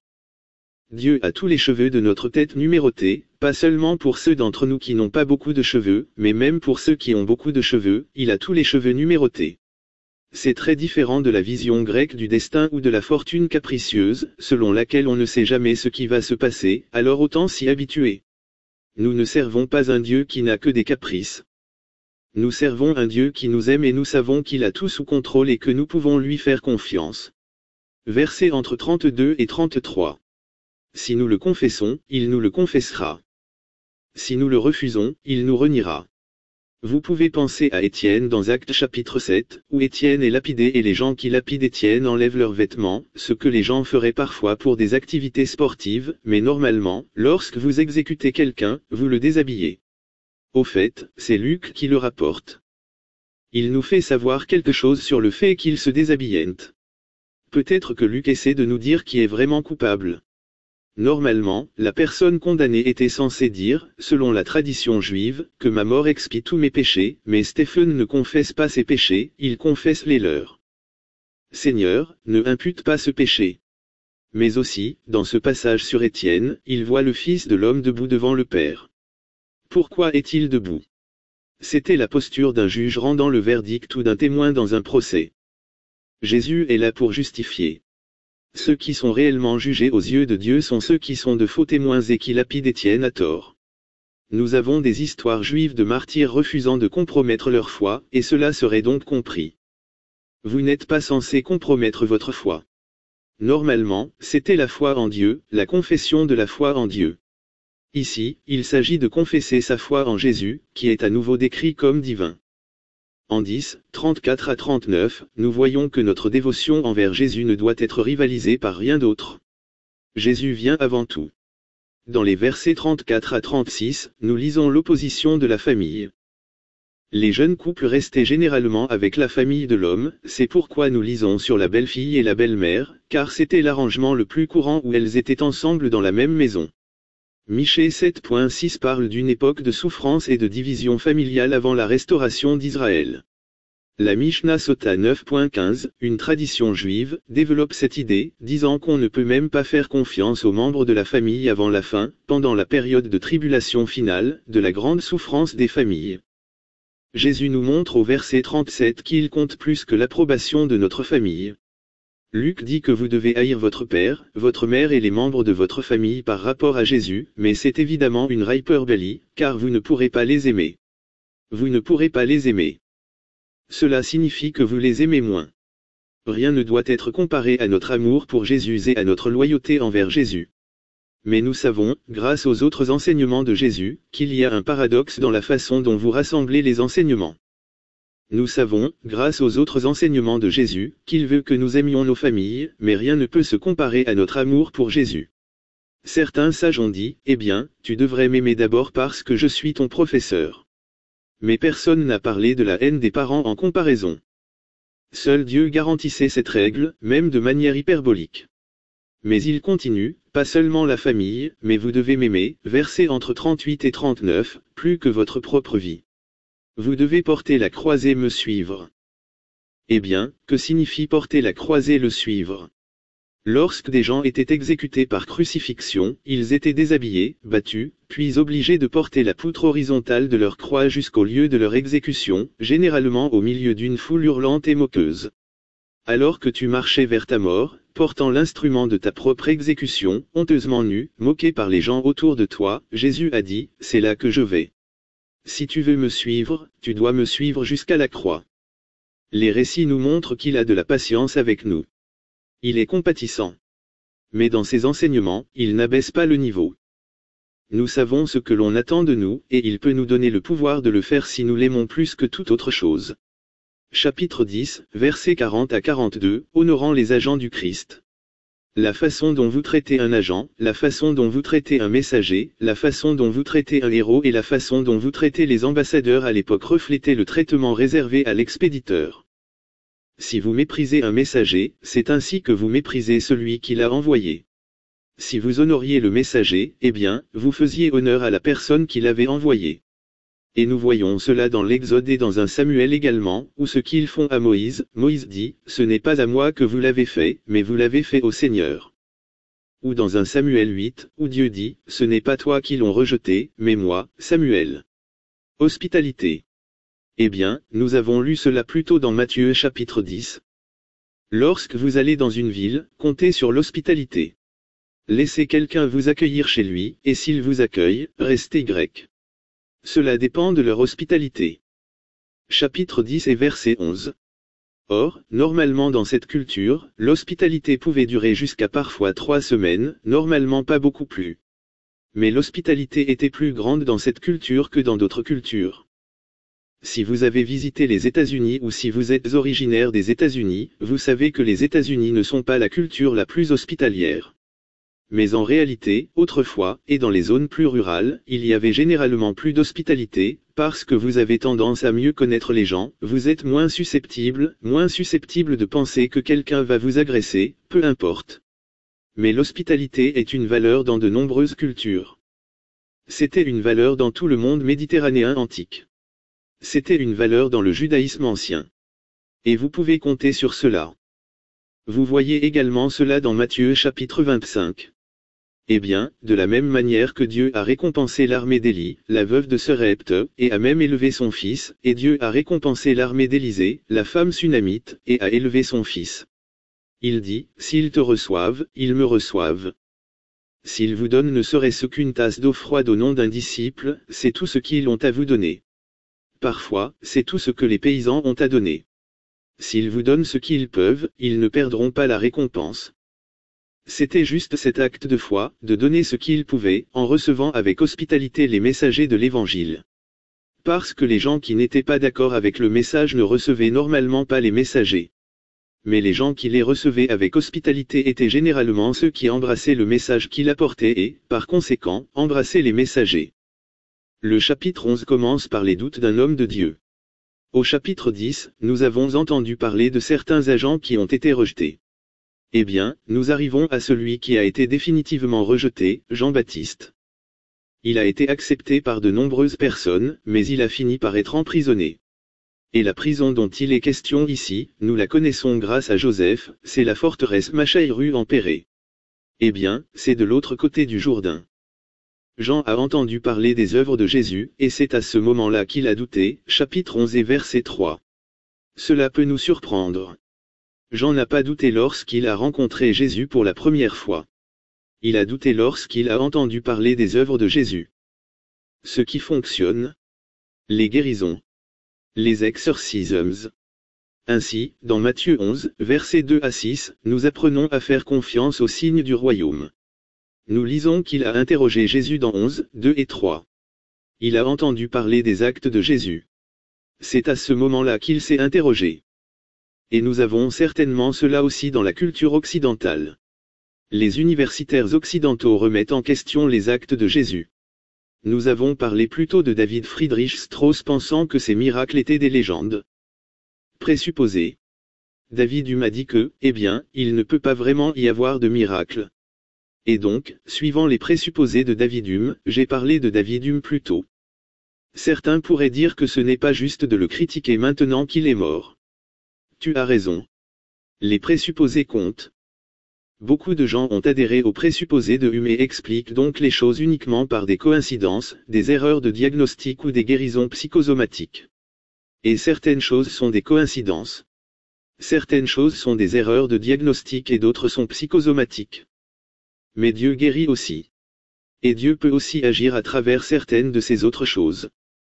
Dieu a tous les cheveux de notre tête numérotés, pas seulement pour ceux d'entre nous qui n'ont pas beaucoup de cheveux, mais même pour ceux qui ont beaucoup de cheveux, il a tous les cheveux numérotés. C'est très différent de la vision grecque du destin ou de la fortune capricieuse, selon laquelle on ne sait jamais ce qui va se passer, alors autant s'y habituer. Nous ne servons pas un Dieu qui n'a que des caprices. Nous servons un Dieu qui nous aime et nous savons qu'il a tout sous contrôle et que nous pouvons lui faire confiance. Versets entre trente-deux et trente-trois. Si nous le confessons, il nous le confessera. Si nous le refusons, il nous reniera. Vous pouvez penser à Étienne dans Actes chapitre sept, où Étienne est lapidé et les gens qui lapident Étienne enlèvent leurs vêtements, ce que les gens feraient parfois pour des activités sportives, mais normalement, lorsque vous exécutez quelqu'un, vous le déshabillez. Au fait, c'est Luc qui le rapporte. Il nous fait savoir quelque chose sur le fait qu'il se déshabillent. Peut-être que Luc essaie de nous dire qui est vraiment coupable. Normalement, la personne condamnée était censée dire, selon la tradition juive, que ma mort expie tous mes péchés, mais Stephen ne confesse pas ses péchés, il confesse les leurs. Seigneur, ne impute pas ce péché. Mais aussi, dans ce passage sur Étienne, il voit le Fils de l'homme debout devant le Père. Pourquoi est-il debout? C'était la posture d'un juge rendant le verdict ou d'un témoin dans un procès. Jésus est là pour justifier. Ceux qui sont réellement jugés aux yeux de Dieu sont ceux qui sont de faux témoins et qui lapident Étienne à tort. Nous avons des histoires juives de martyrs refusant de compromettre leur foi, et cela serait donc compris. Vous n'êtes pas censé compromettre votre foi. Normalement, c'était la foi en Dieu, la confession de la foi en Dieu. Ici, il s'agit de confesser sa foi en Jésus, qui est à nouveau décrit comme divin. En dix, trente-quatre à trente-neuf, nous voyons que notre dévotion envers Jésus ne doit être rivalisée par rien d'autre. Jésus vient avant tout. Dans les versets trente-quatre à trente-six, nous lisons l'opposition de la famille. Les jeunes couples restaient généralement avec la famille de l'homme, c'est pourquoi nous lisons sur la belle-fille et la belle-mère, car c'était l'arrangement le plus courant où elles étaient ensemble dans la même maison. Michée sept point six parle d'une époque de souffrance et de division familiale avant la restauration d'Israël. La Mishnah Sota neuf point quinze, une tradition juive, développe cette idée, disant qu'on ne peut même pas faire confiance aux membres de la famille avant la fin, pendant la période de tribulation finale, de la grande souffrance des familles. Jésus nous montre au verset trente-sept qu'il compte plus que l'approbation de notre famille. Luc dit que vous devez haïr votre père, votre mère et les membres de votre famille par rapport à Jésus, mais c'est évidemment une hyperbole, car vous ne pourrez pas les aimer. Vous ne pourrez pas les aimer. Cela signifie que vous les aimez moins. Rien ne doit être comparé à notre amour pour Jésus et à notre loyauté envers Jésus. Mais nous savons, grâce aux autres enseignements de Jésus, qu'il y a un paradoxe dans la façon dont vous rassemblez les enseignements. Nous savons, grâce aux autres enseignements de Jésus, qu'il veut que nous aimions nos familles, mais rien ne peut se comparer à notre amour pour Jésus. Certains sages ont dit, eh bien, tu devrais m'aimer d'abord parce que je suis ton professeur. Mais personne n'a parlé de la haine des parents en comparaison. Seul Dieu garantissait cette règle, même de manière hyperbolique. Mais il continue, pas seulement la famille, mais vous devez m'aimer, versets entre trente-huit et trente-neuf, plus que votre propre vie. Vous devez porter la croix et me suivre. Eh bien, que signifie porter la croix et le suivre? Lorsque des gens étaient exécutés par crucifixion, ils étaient déshabillés, battus, puis obligés de porter la poutre horizontale de leur croix jusqu'au lieu de leur exécution, généralement au milieu d'une foule hurlante et moqueuse. Alors que tu marchais vers ta mort, portant l'instrument de ta propre exécution, honteusement nu, moqué par les gens autour de toi, Jésus a dit, « C'est là que je vais. » Si tu veux me suivre, tu dois me suivre jusqu'à la croix. Les récits nous montrent qu'il a de la patience avec nous. Il est compatissant. Mais dans ses enseignements, il n'abaisse pas le niveau. Nous savons ce que l'on attend de nous, et il peut nous donner le pouvoir de le faire si nous l'aimons plus que toute autre chose. Chapitre dix, versets quarante à quarante-deux, honorant les agents du Christ. La façon dont vous traitez un agent, la façon dont vous traitez un messager, la façon dont vous traitez un héros et la façon dont vous traitez les ambassadeurs à l'époque reflétaient le traitement réservé à l'expéditeur. Si vous méprisez un messager, c'est ainsi que vous méprisez celui qui l'a envoyé. Si vous honoriez le messager, eh bien, vous faisiez honneur à la personne qui l'avait envoyé. Et nous voyons cela dans l'Exode et dans un Samuel également, où ce qu'ils font à Moïse, Moïse dit, « Ce n'est pas à moi que vous l'avez fait, mais vous l'avez fait au Seigneur. » Ou dans un Samuel huit, où Dieu dit, « Ce n'est pas toi qui l'ont rejeté, mais moi, Samuel. » Hospitalité. Eh bien, nous avons lu cela plus tôt dans Matthieu chapitre dix. Lorsque vous allez dans une ville, comptez sur l'hospitalité. Laissez quelqu'un vous accueillir chez lui, et s'il vous accueille, restez grec. Cela dépend de leur hospitalité. Chapitre dix et verset onze. Or, normalement dans cette culture, l'hospitalité pouvait durer jusqu'à parfois trois semaines, normalement pas beaucoup plus. Mais l'hospitalité était plus grande dans cette culture que dans d'autres cultures. Si vous avez visité les États-Unis ou si vous êtes originaire des États-Unis, vous savez que les États-Unis ne sont pas la culture la plus hospitalière. Mais en réalité, autrefois, et dans les zones plus rurales, il y avait généralement plus d'hospitalité, parce que vous avez tendance à mieux connaître les gens, vous êtes moins susceptible, moins susceptible de penser que quelqu'un va vous agresser, peu importe. Mais l'hospitalité est une valeur dans de nombreuses cultures. C'était une valeur dans tout le monde méditerranéen antique. C'était une valeur dans le judaïsme ancien. Et vous pouvez compter sur cela. Vous voyez également cela dans Matthieu chapitre vingt-cinq. Eh bien, de la même manière que Dieu a récompensé l'armée d'Élie, la veuve de Serepte, et a même élevé son fils, et Dieu a récompensé l'armée d'Élisée, la femme sunamite, et a élevé son fils. Il dit, s'ils te reçoivent, ils me reçoivent. S'ils vous donnent ne serait-ce qu'une tasse d'eau froide au nom d'un disciple, c'est tout ce qu'ils ont à vous donner. Parfois, c'est tout ce que les paysans ont à donner. S'ils vous donnent ce qu'ils peuvent, ils ne perdront pas la récompense. C'était juste cet acte de foi, de donner ce qu'ils pouvaient, en recevant avec hospitalité les messagers de l'Évangile. Parce que les gens qui n'étaient pas d'accord avec le message ne recevaient normalement pas les messagers. Mais les gens qui les recevaient avec hospitalité étaient généralement ceux qui embrassaient le message qu'il apportait et, par conséquent, embrassaient les messagers. Le chapitre onze commence par les doutes d'un homme de Dieu. Au chapitre dix, nous avons entendu parler de certains agents qui ont été rejetés. Eh bien, nous arrivons à celui qui a été définitivement rejeté, Jean-Baptiste. Il a été accepté par de nombreuses personnes, mais il a fini par être emprisonné. Et la prison dont il est question ici, nous la connaissons grâce à Joseph, c'est la forteresse Machaïru en Pérée. Eh bien, c'est de l'autre côté du Jourdain. Jean a entendu parler des œuvres de Jésus, et c'est à ce moment-là qu'il a douté, chapitre onze et verset trois. Cela peut nous surprendre. Jean n'a pas douté lorsqu'il a rencontré Jésus pour la première fois. Il a douté lorsqu'il a entendu parler des œuvres de Jésus. Ce qui fonctionne. Les guérisons. Les exorcisms. Ainsi, dans Matthieu onze, versets deux à six, nous apprenons à faire confiance aux signes du royaume. Nous lisons qu'il a interrogé Jésus dans onze, deux et trois. Il a entendu parler des actes de Jésus. C'est à ce moment-là qu'il s'est interrogé. Et nous avons certainement cela aussi dans la culture occidentale. Les universitaires occidentaux remettent en question les actes de Jésus. Nous avons parlé plutôt de David Friedrich Strauss pensant que ces miracles étaient des légendes. Présupposés. David Hume a dit que, eh bien, il ne peut pas vraiment y avoir de miracle. Et donc, suivant les présupposés de David Hume, j'ai parlé de David Hume plus tôt. Certains pourraient dire que ce n'est pas juste de le critiquer maintenant qu'il est mort. Tu as raison. Les présupposés comptent. Beaucoup de gens ont adhéré aux présupposés de Hume et expliquent donc les choses uniquement par des coïncidences, des erreurs de diagnostic ou des guérisons psychosomatiques. Et certaines choses sont des coïncidences. Certaines choses sont des erreurs de diagnostic et d'autres sont psychosomatiques. Mais Dieu guérit aussi. Et Dieu peut aussi agir à travers certaines de ces autres choses.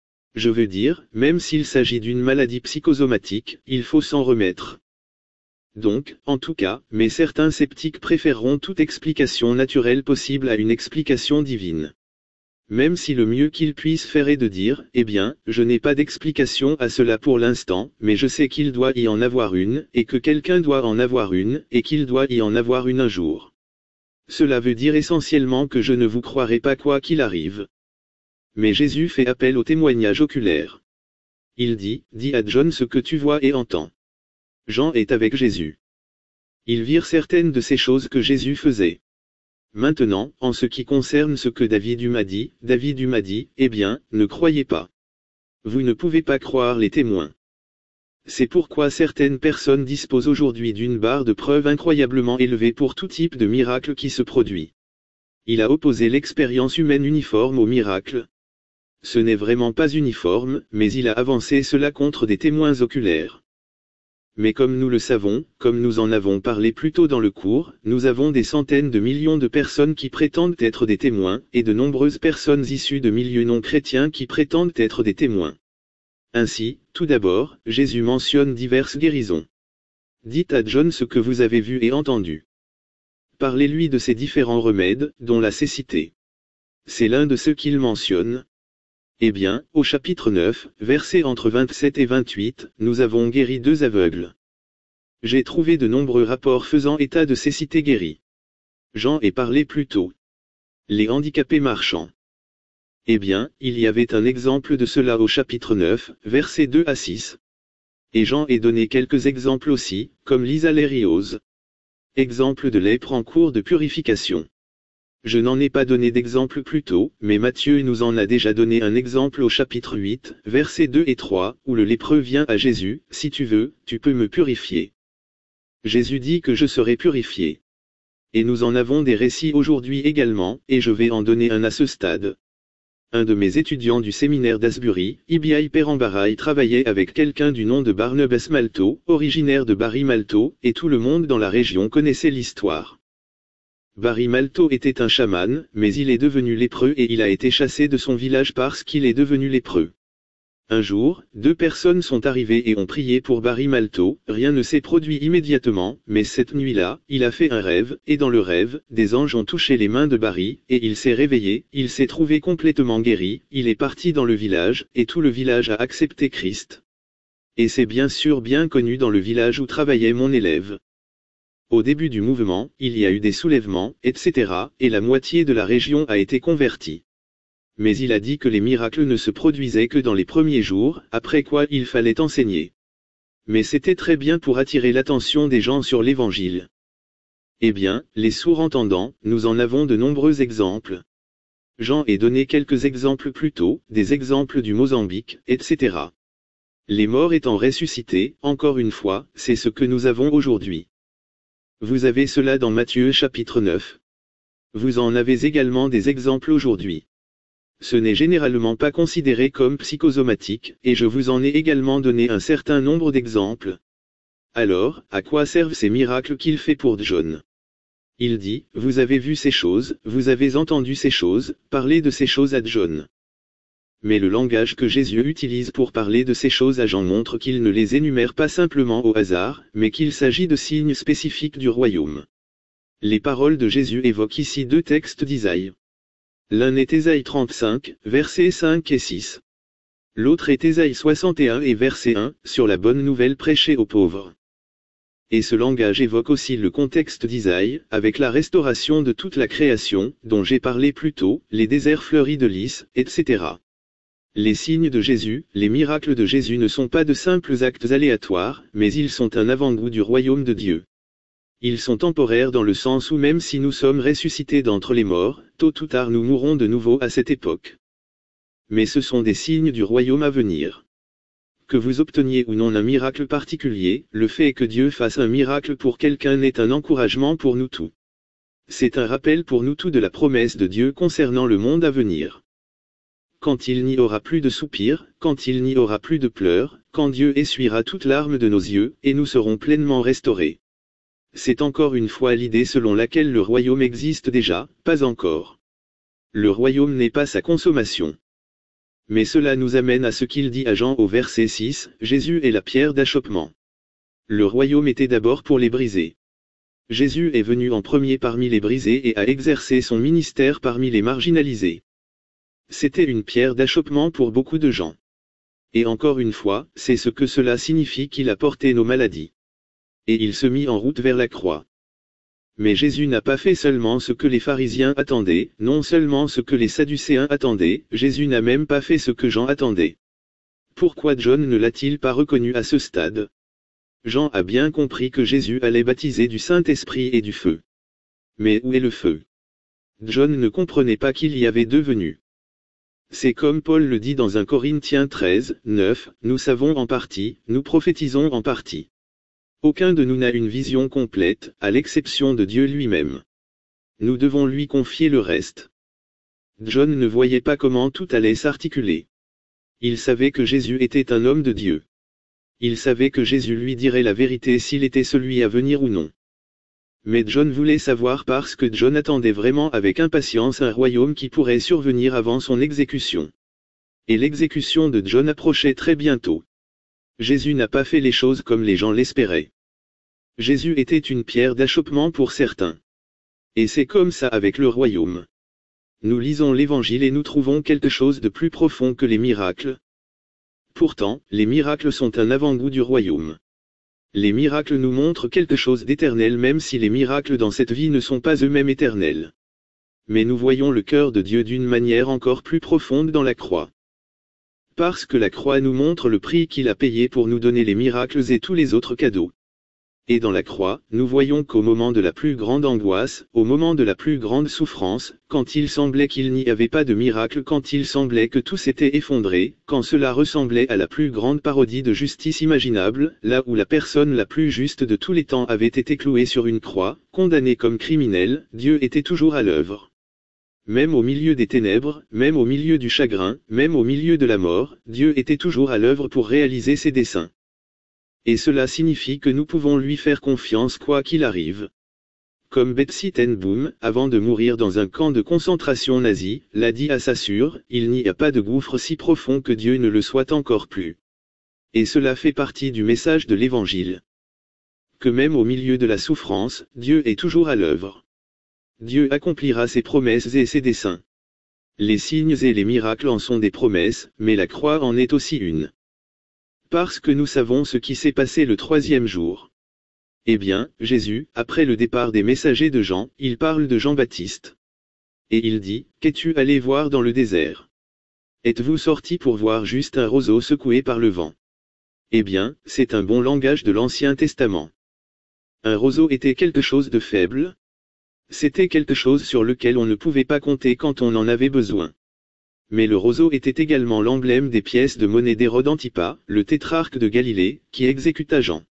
Je veux dire, même s'il s'agit d'une maladie psychosomatique, il faut s'en remettre. Donc, en tout cas, mais certains sceptiques préféreront toute explication naturelle possible à une explication divine. Même si le mieux qu'ils puissent faire est de dire, eh bien, je n'ai pas d'explication à cela pour l'instant, mais je sais qu'il doit y en avoir une, et que quelqu'un doit en avoir une, et qu'il doit y en avoir une un jour. Cela veut dire essentiellement que je ne vous croirai pas quoi qu'il arrive. Mais Jésus fait appel au témoignage oculaire. Il dit, dis à John ce que tu vois et entends. Jean est avec Jésus. Ils virent certaines de ces choses que Jésus faisait. Maintenant, en ce qui concerne ce que David Hume a dit, David Hume a dit, eh bien, ne croyez pas. Vous ne pouvez pas croire les témoins. C'est pourquoi certaines personnes disposent aujourd'hui d'une barre de preuves incroyablement élevée pour tout type de miracle qui se produit. Il a opposé l'expérience humaine uniforme au miracle. Ce n'est vraiment pas uniforme, mais il a avancé cela contre des témoins oculaires. Mais comme nous le savons, comme nous en avons parlé plus tôt dans le cours, nous avons des centaines de millions de personnes qui prétendent être des témoins, et de nombreuses personnes issues de milieux non chrétiens qui prétendent être des témoins. Ainsi, tout d'abord, Jésus mentionne diverses guérisons. Dites à John ce que vous avez vu et entendu. Parlez-lui de ces différents remèdes, dont la cécité. C'est l'un de ceux qu'il mentionne. Eh bien, au chapitre neuf, versets entre vingt-sept et vingt-huit, nous avons guéri deux aveugles. J'ai trouvé de nombreux rapports faisant état de cécité guérie. Jean est parlé plus tôt. Les handicapés marchants. Eh bien, il y avait un exemple de cela au chapitre neuf, versets deux à six. Et Jean est donné quelques exemples aussi, comme l'isallériose. Exemple de lèpre en cours de purification. Je n'en ai pas donné d'exemple plus tôt, mais Matthieu nous en a déjà donné un exemple au chapitre huit, versets deux et trois, où le lépreux vient à Jésus, « Si tu veux, tu peux me purifier. » Jésus dit que je serai purifié. Et nous en avons des récits aujourd'hui également, et je vais en donner un à ce stade. Un de mes étudiants du séminaire d'Asbury, Ibiai Perambarai, travaillait avec quelqu'un du nom de Barnabas Malto, originaire de Barry Malto, et tout le monde dans la région connaissait l'histoire. Barry Malto était un chaman, mais il est devenu lépreux et il a été chassé de son village parce qu'il est devenu lépreux. Un jour, deux personnes sont arrivées et ont prié pour Barry Malto, rien ne s'est produit immédiatement, mais cette nuit-là, il a fait un rêve, et dans le rêve, des anges ont touché les mains de Barry, et il s'est réveillé, il s'est trouvé complètement guéri, il est parti dans le village, et tout le village a accepté Christ. Et c'est bien sûr bien connu dans le village où travaillait mon élève. Au début du mouvement, il y a eu des soulèvements, et cetera, et la moitié de la région a été convertie. Mais il a dit que les miracles ne se produisaient que dans les premiers jours, après quoi il fallait enseigner. Mais c'était très bien pour attirer l'attention des gens sur l'Évangile. Eh bien, les sourds entendants, nous en avons de nombreux exemples. Jean a donné quelques exemples plus tôt, des exemples du Mozambique, et cetera. Les morts étant ressuscités, encore une fois, c'est ce que nous avons aujourd'hui. Vous avez cela dans Matthieu chapitre neuf. Vous en avez également des exemples aujourd'hui. Ce n'est généralement pas considéré comme psychosomatique, et je vous en ai également donné un certain nombre d'exemples. Alors, à quoi servent ces miracles qu'il fait pour John? Il dit, vous avez vu ces choses, vous avez entendu ces choses, parlez de ces choses à John. Mais le langage que Jésus utilise pour parler de ces choses à Jean montre qu'il ne les énumère pas simplement au hasard, mais qu'il s'agit de signes spécifiques du royaume. Les paroles de Jésus évoquent ici deux textes d'Isaïe. L'un est Ésaïe trente-cinq, versets cinq et six. L'autre est Ésaïe soixante et un et verset un, sur la bonne nouvelle prêchée aux pauvres. Et ce langage évoque aussi le contexte d'Isaïe, avec la restauration de toute la création, dont j'ai parlé plus tôt, les déserts fleuris de lys, et cetera. Les signes de Jésus, les miracles de Jésus ne sont pas de simples actes aléatoires, mais ils sont un avant-goût du royaume de Dieu. Ils sont temporaires dans le sens où même si nous sommes ressuscités d'entre les morts, tôt ou tard nous mourrons de nouveau à cette époque. Mais ce sont des signes du royaume à venir. Que vous obteniez ou non un miracle particulier, le fait que Dieu fasse un miracle pour quelqu'un est un encouragement pour nous tous. C'est un rappel pour nous tous de la promesse de Dieu concernant le monde à venir. Quand il n'y aura plus de soupirs, quand il n'y aura plus de pleurs, quand Dieu essuiera toute larme de nos yeux, et nous serons pleinement restaurés. C'est encore une fois l'idée selon laquelle le royaume existe déjà, pas encore. Le royaume n'est pas sa consommation. Mais cela nous amène à ce qu'il dit à Jean au verset six, Jésus est la pierre d'achoppement. Le royaume était d'abord pour les brisés. Jésus est venu en premier parmi les brisés et a exercé son ministère parmi les marginalisés. C'était une pierre d'achoppement pour beaucoup de gens. Et encore une fois, c'est ce que cela signifie qu'il a porté nos maladies. Et il se mit en route vers la croix. Mais Jésus n'a pas fait seulement ce que les pharisiens attendaient, non seulement ce que les sadducéens attendaient, Jésus n'a même pas fait ce que Jean attendait. Pourquoi John ne l'a-t-il pas reconnu à ce stade? Jean a bien compris que Jésus allait baptiser du Saint-Esprit et du feu. Mais où est le feu? John ne comprenait pas qu'il y avait deux venues. C'est comme Paul le dit dans un Corinthiens treize, neuf, nous savons en partie, nous prophétisons en partie. Aucun de nous n'a une vision complète, à l'exception de Dieu lui-même. Nous devons lui confier le reste. John ne voyait pas comment tout allait s'articuler. Il savait que Jésus était un homme de Dieu. Il savait que Jésus lui dirait la vérité s'il était celui à venir ou non. Mais John voulait savoir parce que John attendait vraiment avec impatience un royaume qui pourrait survenir avant son exécution. Et l'exécution de John approchait très bientôt. Jésus n'a pas fait les choses comme les gens l'espéraient. Jésus était une pierre d'achoppement pour certains. Et c'est comme ça avec le royaume. Nous lisons l'Évangile et nous trouvons quelque chose de plus profond que les miracles. Pourtant, les miracles sont un avant-goût du royaume. Les miracles nous montrent quelque chose d'éternel même si les miracles dans cette vie ne sont pas eux-mêmes éternels. Mais nous voyons le cœur de Dieu d'une manière encore plus profonde dans la croix. Parce que la croix nous montre le prix qu'il a payé pour nous donner les miracles et tous les autres cadeaux. Et dans la croix, nous voyons qu'au moment de la plus grande angoisse, au moment de la plus grande souffrance, quand il semblait qu'il n'y avait pas de miracle, quand il semblait que tout s'était effondré, quand cela ressemblait à la plus grande parodie de justice imaginable, là où la personne la plus juste de tous les temps avait été clouée sur une croix, condamnée comme criminel, Dieu était toujours à l'œuvre. Même au milieu des ténèbres, même au milieu du chagrin, même au milieu de la mort, Dieu était toujours à l'œuvre pour réaliser ses desseins. Et cela signifie que nous pouvons lui faire confiance quoi qu'il arrive. Comme Betsy ten Boom, avant de mourir dans un camp de concentration nazi, l'a dit à sa sœur, il n'y a pas de gouffre si profond que Dieu ne le soit encore plus. Et cela fait partie du message de l'Évangile. Que même au milieu de la souffrance, Dieu est toujours à l'œuvre. Dieu accomplira ses promesses et ses desseins. Les signes et les miracles en sont des promesses, mais la croix en est aussi une. Parce que nous savons ce qui s'est passé le troisième jour. Eh bien, Jésus, après le départ des messagers de Jean, il parle de Jean-Baptiste. Et il dit, qu'es-tu allé voir dans le désert? Êtes-vous sorti pour voir juste un roseau secoué par le vent? Eh bien, c'est un bon langage de l'Ancien Testament. Un roseau était quelque chose de faible. C'était quelque chose sur lequel on ne pouvait pas compter quand on en avait besoin. Mais le roseau était également l'emblème des pièces de monnaie d'Hérode Antipas, le tétrarque de Galilée, qui exécuta Jean.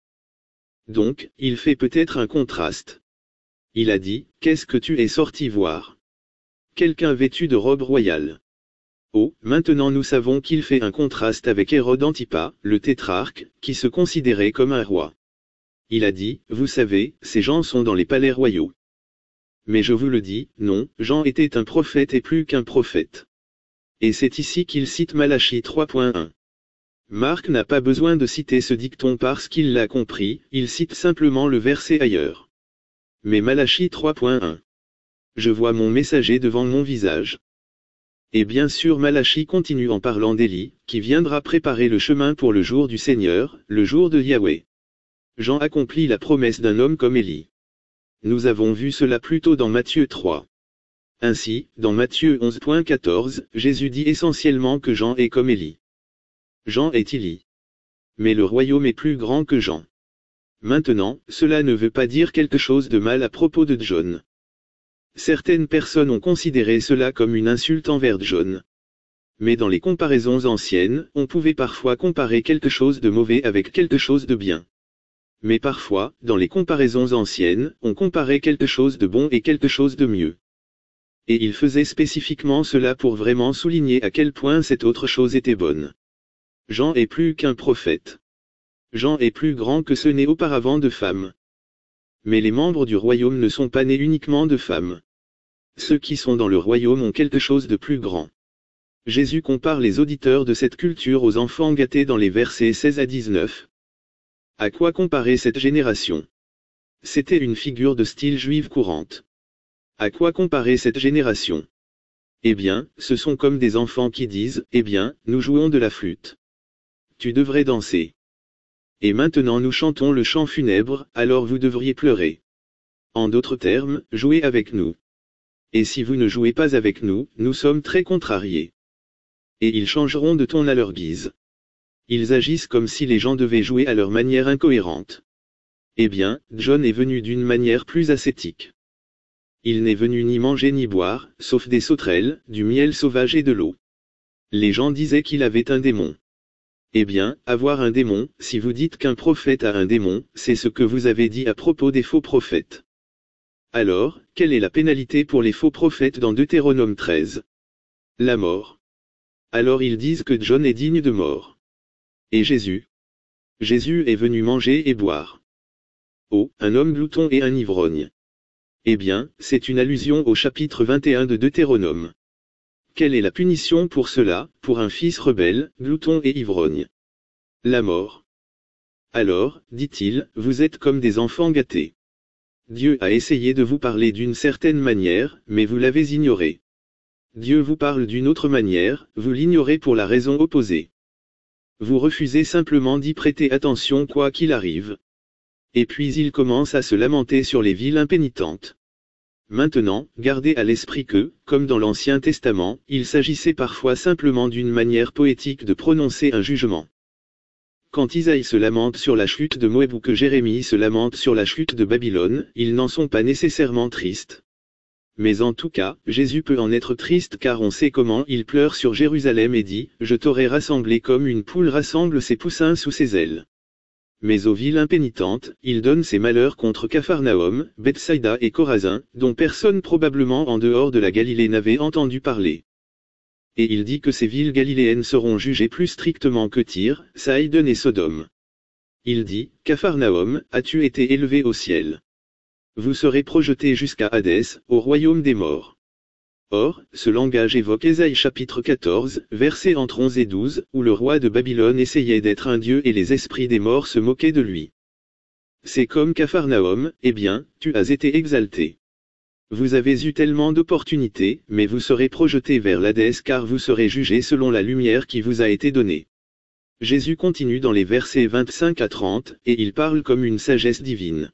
Donc, il fait peut-être un contraste. Il a dit, qu'est-ce que tu es sorti voir? Quelqu'un vêtu de robe royale. Oh, maintenant nous savons qu'il fait un contraste avec Hérode Antipas, le tétrarque, qui se considérait comme un roi. Il a dit, vous savez, ces gens sont dans les palais royaux. Mais je vous le dis, non, Jean était un prophète et plus qu'un prophète. Et c'est ici qu'il cite Malachie trois point un. Marc n'a pas besoin de citer ce dicton parce qu'il l'a compris, il cite simplement le verset ailleurs. Mais Malachie trois point un. Je vois mon messager devant mon visage. Et bien sûr Malachie continue en parlant d'Élie, qui viendra préparer le chemin pour le jour du Seigneur, le jour de Yahweh. Jean accomplit la promesse d'un homme comme Élie. Nous avons vu cela plus tôt dans Matthieu trois. Ainsi, dans Matthieu onze quatorze, Jésus dit essentiellement que Jean est comme Élie. Jean est Élie. Mais le royaume est plus grand que Jean. Maintenant, cela ne veut pas dire quelque chose de mal à propos de John. Certaines personnes ont considéré cela comme une insulte envers John. Mais dans les comparaisons anciennes, on pouvait parfois comparer quelque chose de mauvais avec quelque chose de bien. Mais parfois, dans les comparaisons anciennes, on comparait quelque chose de bon et quelque chose de mieux. Et il faisait spécifiquement cela pour vraiment souligner à quel point cette autre chose était bonne. Jean est plus qu'un prophète. Jean est plus grand que ce n'est auparavant de femmes. Mais les membres du royaume ne sont pas nés uniquement de femmes. Ceux qui sont dans le royaume ont quelque chose de plus grand. Jésus compare les auditeurs de cette culture aux enfants gâtés dans les versets seize à dix-neuf. À quoi comparer cette génération? C'était une figure de style juive courante. À quoi comparer cette génération? Eh bien, ce sont comme des enfants qui disent, eh bien, nous jouons de la flûte. Tu devrais danser. Et maintenant nous chantons le chant funèbre, alors vous devriez pleurer. En d'autres termes, jouez avec nous. Et si vous ne jouez pas avec nous, nous sommes très contrariés. Et ils changeront de ton à leur guise. Ils agissent comme si les gens devaient jouer à leur manière incohérente. Eh bien, John est venu d'une manière plus ascétique. Il n'est venu ni manger ni boire, sauf des sauterelles, du miel sauvage et de l'eau. Les gens disaient qu'il avait un démon. Eh bien, avoir un démon, si vous dites qu'un prophète a un démon, c'est ce que vous avez dit à propos des faux prophètes. Alors, quelle est la pénalité pour les faux prophètes dans Deutéronome treize? La mort. Alors ils disent que John est digne de mort. Et Jésus? Jésus est venu manger et boire. Oh, un homme glouton et un ivrogne. Eh bien, c'est une allusion au chapitre vingt et un de Deutéronome. Quelle est la punition pour cela, pour un fils rebelle, glouton et ivrogne? La mort. Alors, dit-il, vous êtes comme des enfants gâtés. Dieu a essayé de vous parler d'une certaine manière, mais vous l'avez ignoré. Dieu vous parle d'une autre manière, vous l'ignorez pour la raison opposée. Vous refusez simplement d'y prêter attention quoi qu'il arrive. Et puis il commence à se lamenter sur les villes impénitentes. Maintenant, gardez à l'esprit que, comme dans l'Ancien Testament, il s'agissait parfois simplement d'une manière poétique de prononcer un jugement. Quand Isaïe se lamente sur la chute de Moab ou que Jérémie se lamente sur la chute de Babylone, ils n'en sont pas nécessairement tristes. Mais en tout cas, Jésus peut en être triste car on sait comment il pleure sur Jérusalem et dit, « Je t'aurai rassemblé comme une poule rassemble ses poussins sous ses ailes. » Mais aux villes impénitentes, il donne ses malheurs contre Capharnaüm, Bethsaïda et Chorazin, dont personne probablement en dehors de la Galilée n'avait entendu parler. Et il dit que ces villes galiléennes seront jugées plus strictement que Tyr, Saïdon et Sodome. Il dit, Capharnaüm, as-tu été élevé au ciel? Vous serez projeté jusqu'à Hadès, au royaume des morts. Or, ce langage évoque Ésaïe chapitre quatorze, versets entre onze et douze, où le roi de Babylone essayait d'être un dieu et les esprits des morts se moquaient de lui. C'est comme Capharnaüm, eh bien, tu as été exalté. Vous avez eu tellement d'opportunités, mais vous serez projeté vers l'Hadès car vous serez jugé selon la lumière qui vous a été donnée. Jésus continue dans les versets vingt-cinq à trente, et il parle comme une sagesse divine.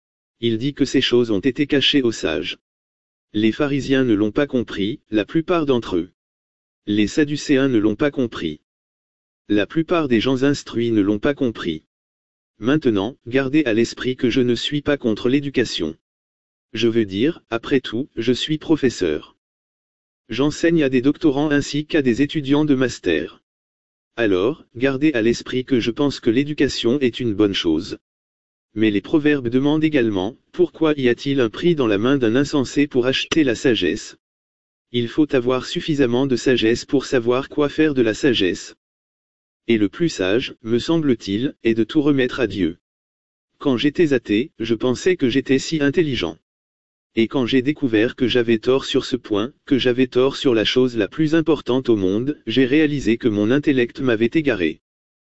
Il dit que ces choses ont été cachées aux sages. Les pharisiens ne l'ont pas compris, la plupart d'entre eux. Les sadducéens ne l'ont pas compris. La plupart des gens instruits ne l'ont pas compris. Maintenant, gardez à l'esprit que je ne suis pas contre l'éducation. Je veux dire, après tout, je suis professeur. J'enseigne à des doctorants ainsi qu'à des étudiants de master. Alors, gardez à l'esprit que je pense que l'éducation est une bonne chose. Mais les proverbes demandent également, pourquoi y a-t-il un prix dans la main d'un insensé pour acheter la sagesse? Il faut avoir suffisamment de sagesse pour savoir quoi faire de la sagesse. Et le plus sage, me semble-t-il, est de tout remettre à Dieu. Quand j'étais athée, je pensais que j'étais si intelligent. Et quand j'ai découvert que j'avais tort sur ce point, que j'avais tort sur la chose la plus importante au monde, j'ai réalisé que mon intellect m'avait égaré.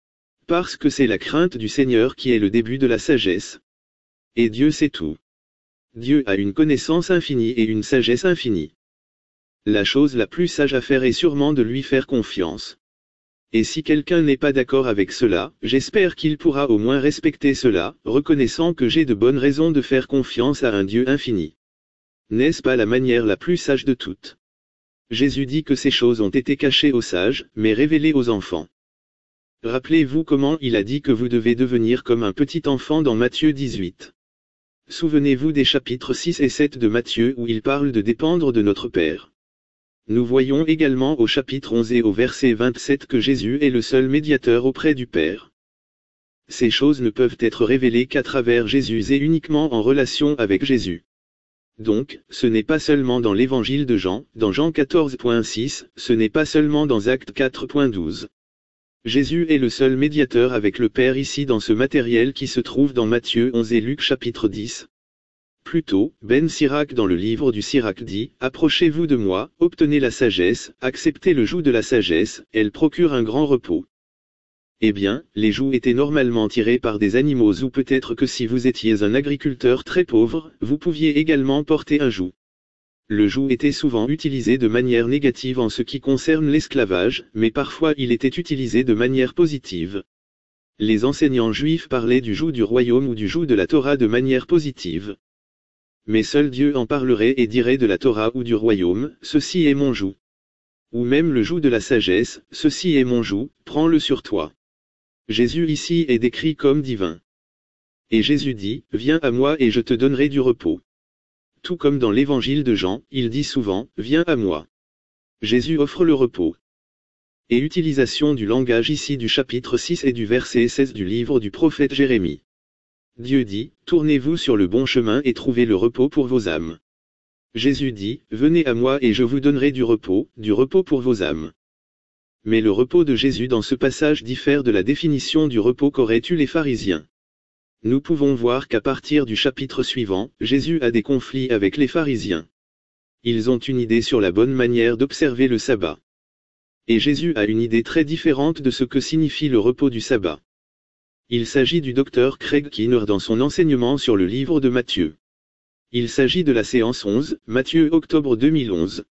Parce que c'est la crainte du Seigneur qui est le début de la sagesse. Et Dieu sait tout. Dieu a une connaissance infinie et une sagesse infinie. La chose la plus sage à faire est sûrement de lui faire confiance. Et si quelqu'un n'est pas d'accord avec cela, j'espère qu'il pourra au moins respecter cela, reconnaissant que j'ai de bonnes raisons de faire confiance à un Dieu infini. N'est-ce pas la manière la plus sage de toutes? Jésus dit que ces choses ont été cachées aux sages, mais révélées aux enfants. Rappelez-vous comment il a dit que vous devez devenir comme un petit enfant dans Matthieu dix-huit. Souvenez-vous des chapitres six et sept de Matthieu où il parle de dépendre de notre Père. Nous voyons également au chapitre onze et au verset vingt-sept que Jésus est le seul médiateur auprès du Père. Ces choses ne peuvent être révélées qu'à travers Jésus et uniquement en relation avec Jésus. Donc, ce n'est pas seulement dans l'évangile de Jean, dans Jean quatorze point six, ce n'est pas seulement dans Actes quatre point douze. Jésus est le seul médiateur avec le Père ici dans ce matériel qui se trouve dans Matthieu onze et Luc chapitre dix. Plutôt, Ben Sirach dans le livre du Sirach dit, « Approchez-vous de moi, obtenez la sagesse, acceptez le joug de la sagesse, elle procure un grand repos. » Eh bien, les jougs étaient normalement tirés par des animaux ou peut-être que si vous étiez un agriculteur très pauvre, vous pouviez également porter un joug. Le joug était souvent utilisé de manière négative en ce qui concerne l'esclavage, mais parfois il était utilisé de manière positive. Les enseignants juifs parlaient du joug du royaume ou du joug de la Torah de manière positive. Mais seul Dieu en parlerait et dirait de la Torah ou du royaume, ceci est mon joug. Ou même le joug de la sagesse, ceci est mon joug, prends-le sur toi. Jésus ici est décrit comme divin. Et Jésus dit, viens à moi et je te donnerai du repos. Tout comme dans l'évangile de Jean, il dit souvent, viens à moi. Jésus offre le repos. Et utilisation du langage ici du chapitre six et du verset seize du livre du prophète Jérémie. Dieu dit, tournez-vous sur le bon chemin et trouvez le repos pour vos âmes. Jésus dit, venez à moi et je vous donnerai du repos, du repos pour vos âmes. Mais le repos de Jésus dans ce passage diffère de la définition du repos qu'auraient eu les pharisiens. Nous pouvons voir qu'à partir du chapitre suivant, Jésus a des conflits avec les pharisiens. Ils ont une idée sur la bonne manière d'observer le sabbat. Et Jésus a une idée très différente de ce que signifie le repos du sabbat. Il s'agit du docteur Craig Keener dans son enseignement sur le livre de Matthieu. Il s'agit de la séance onze, Matthieu octobre deux mille onze.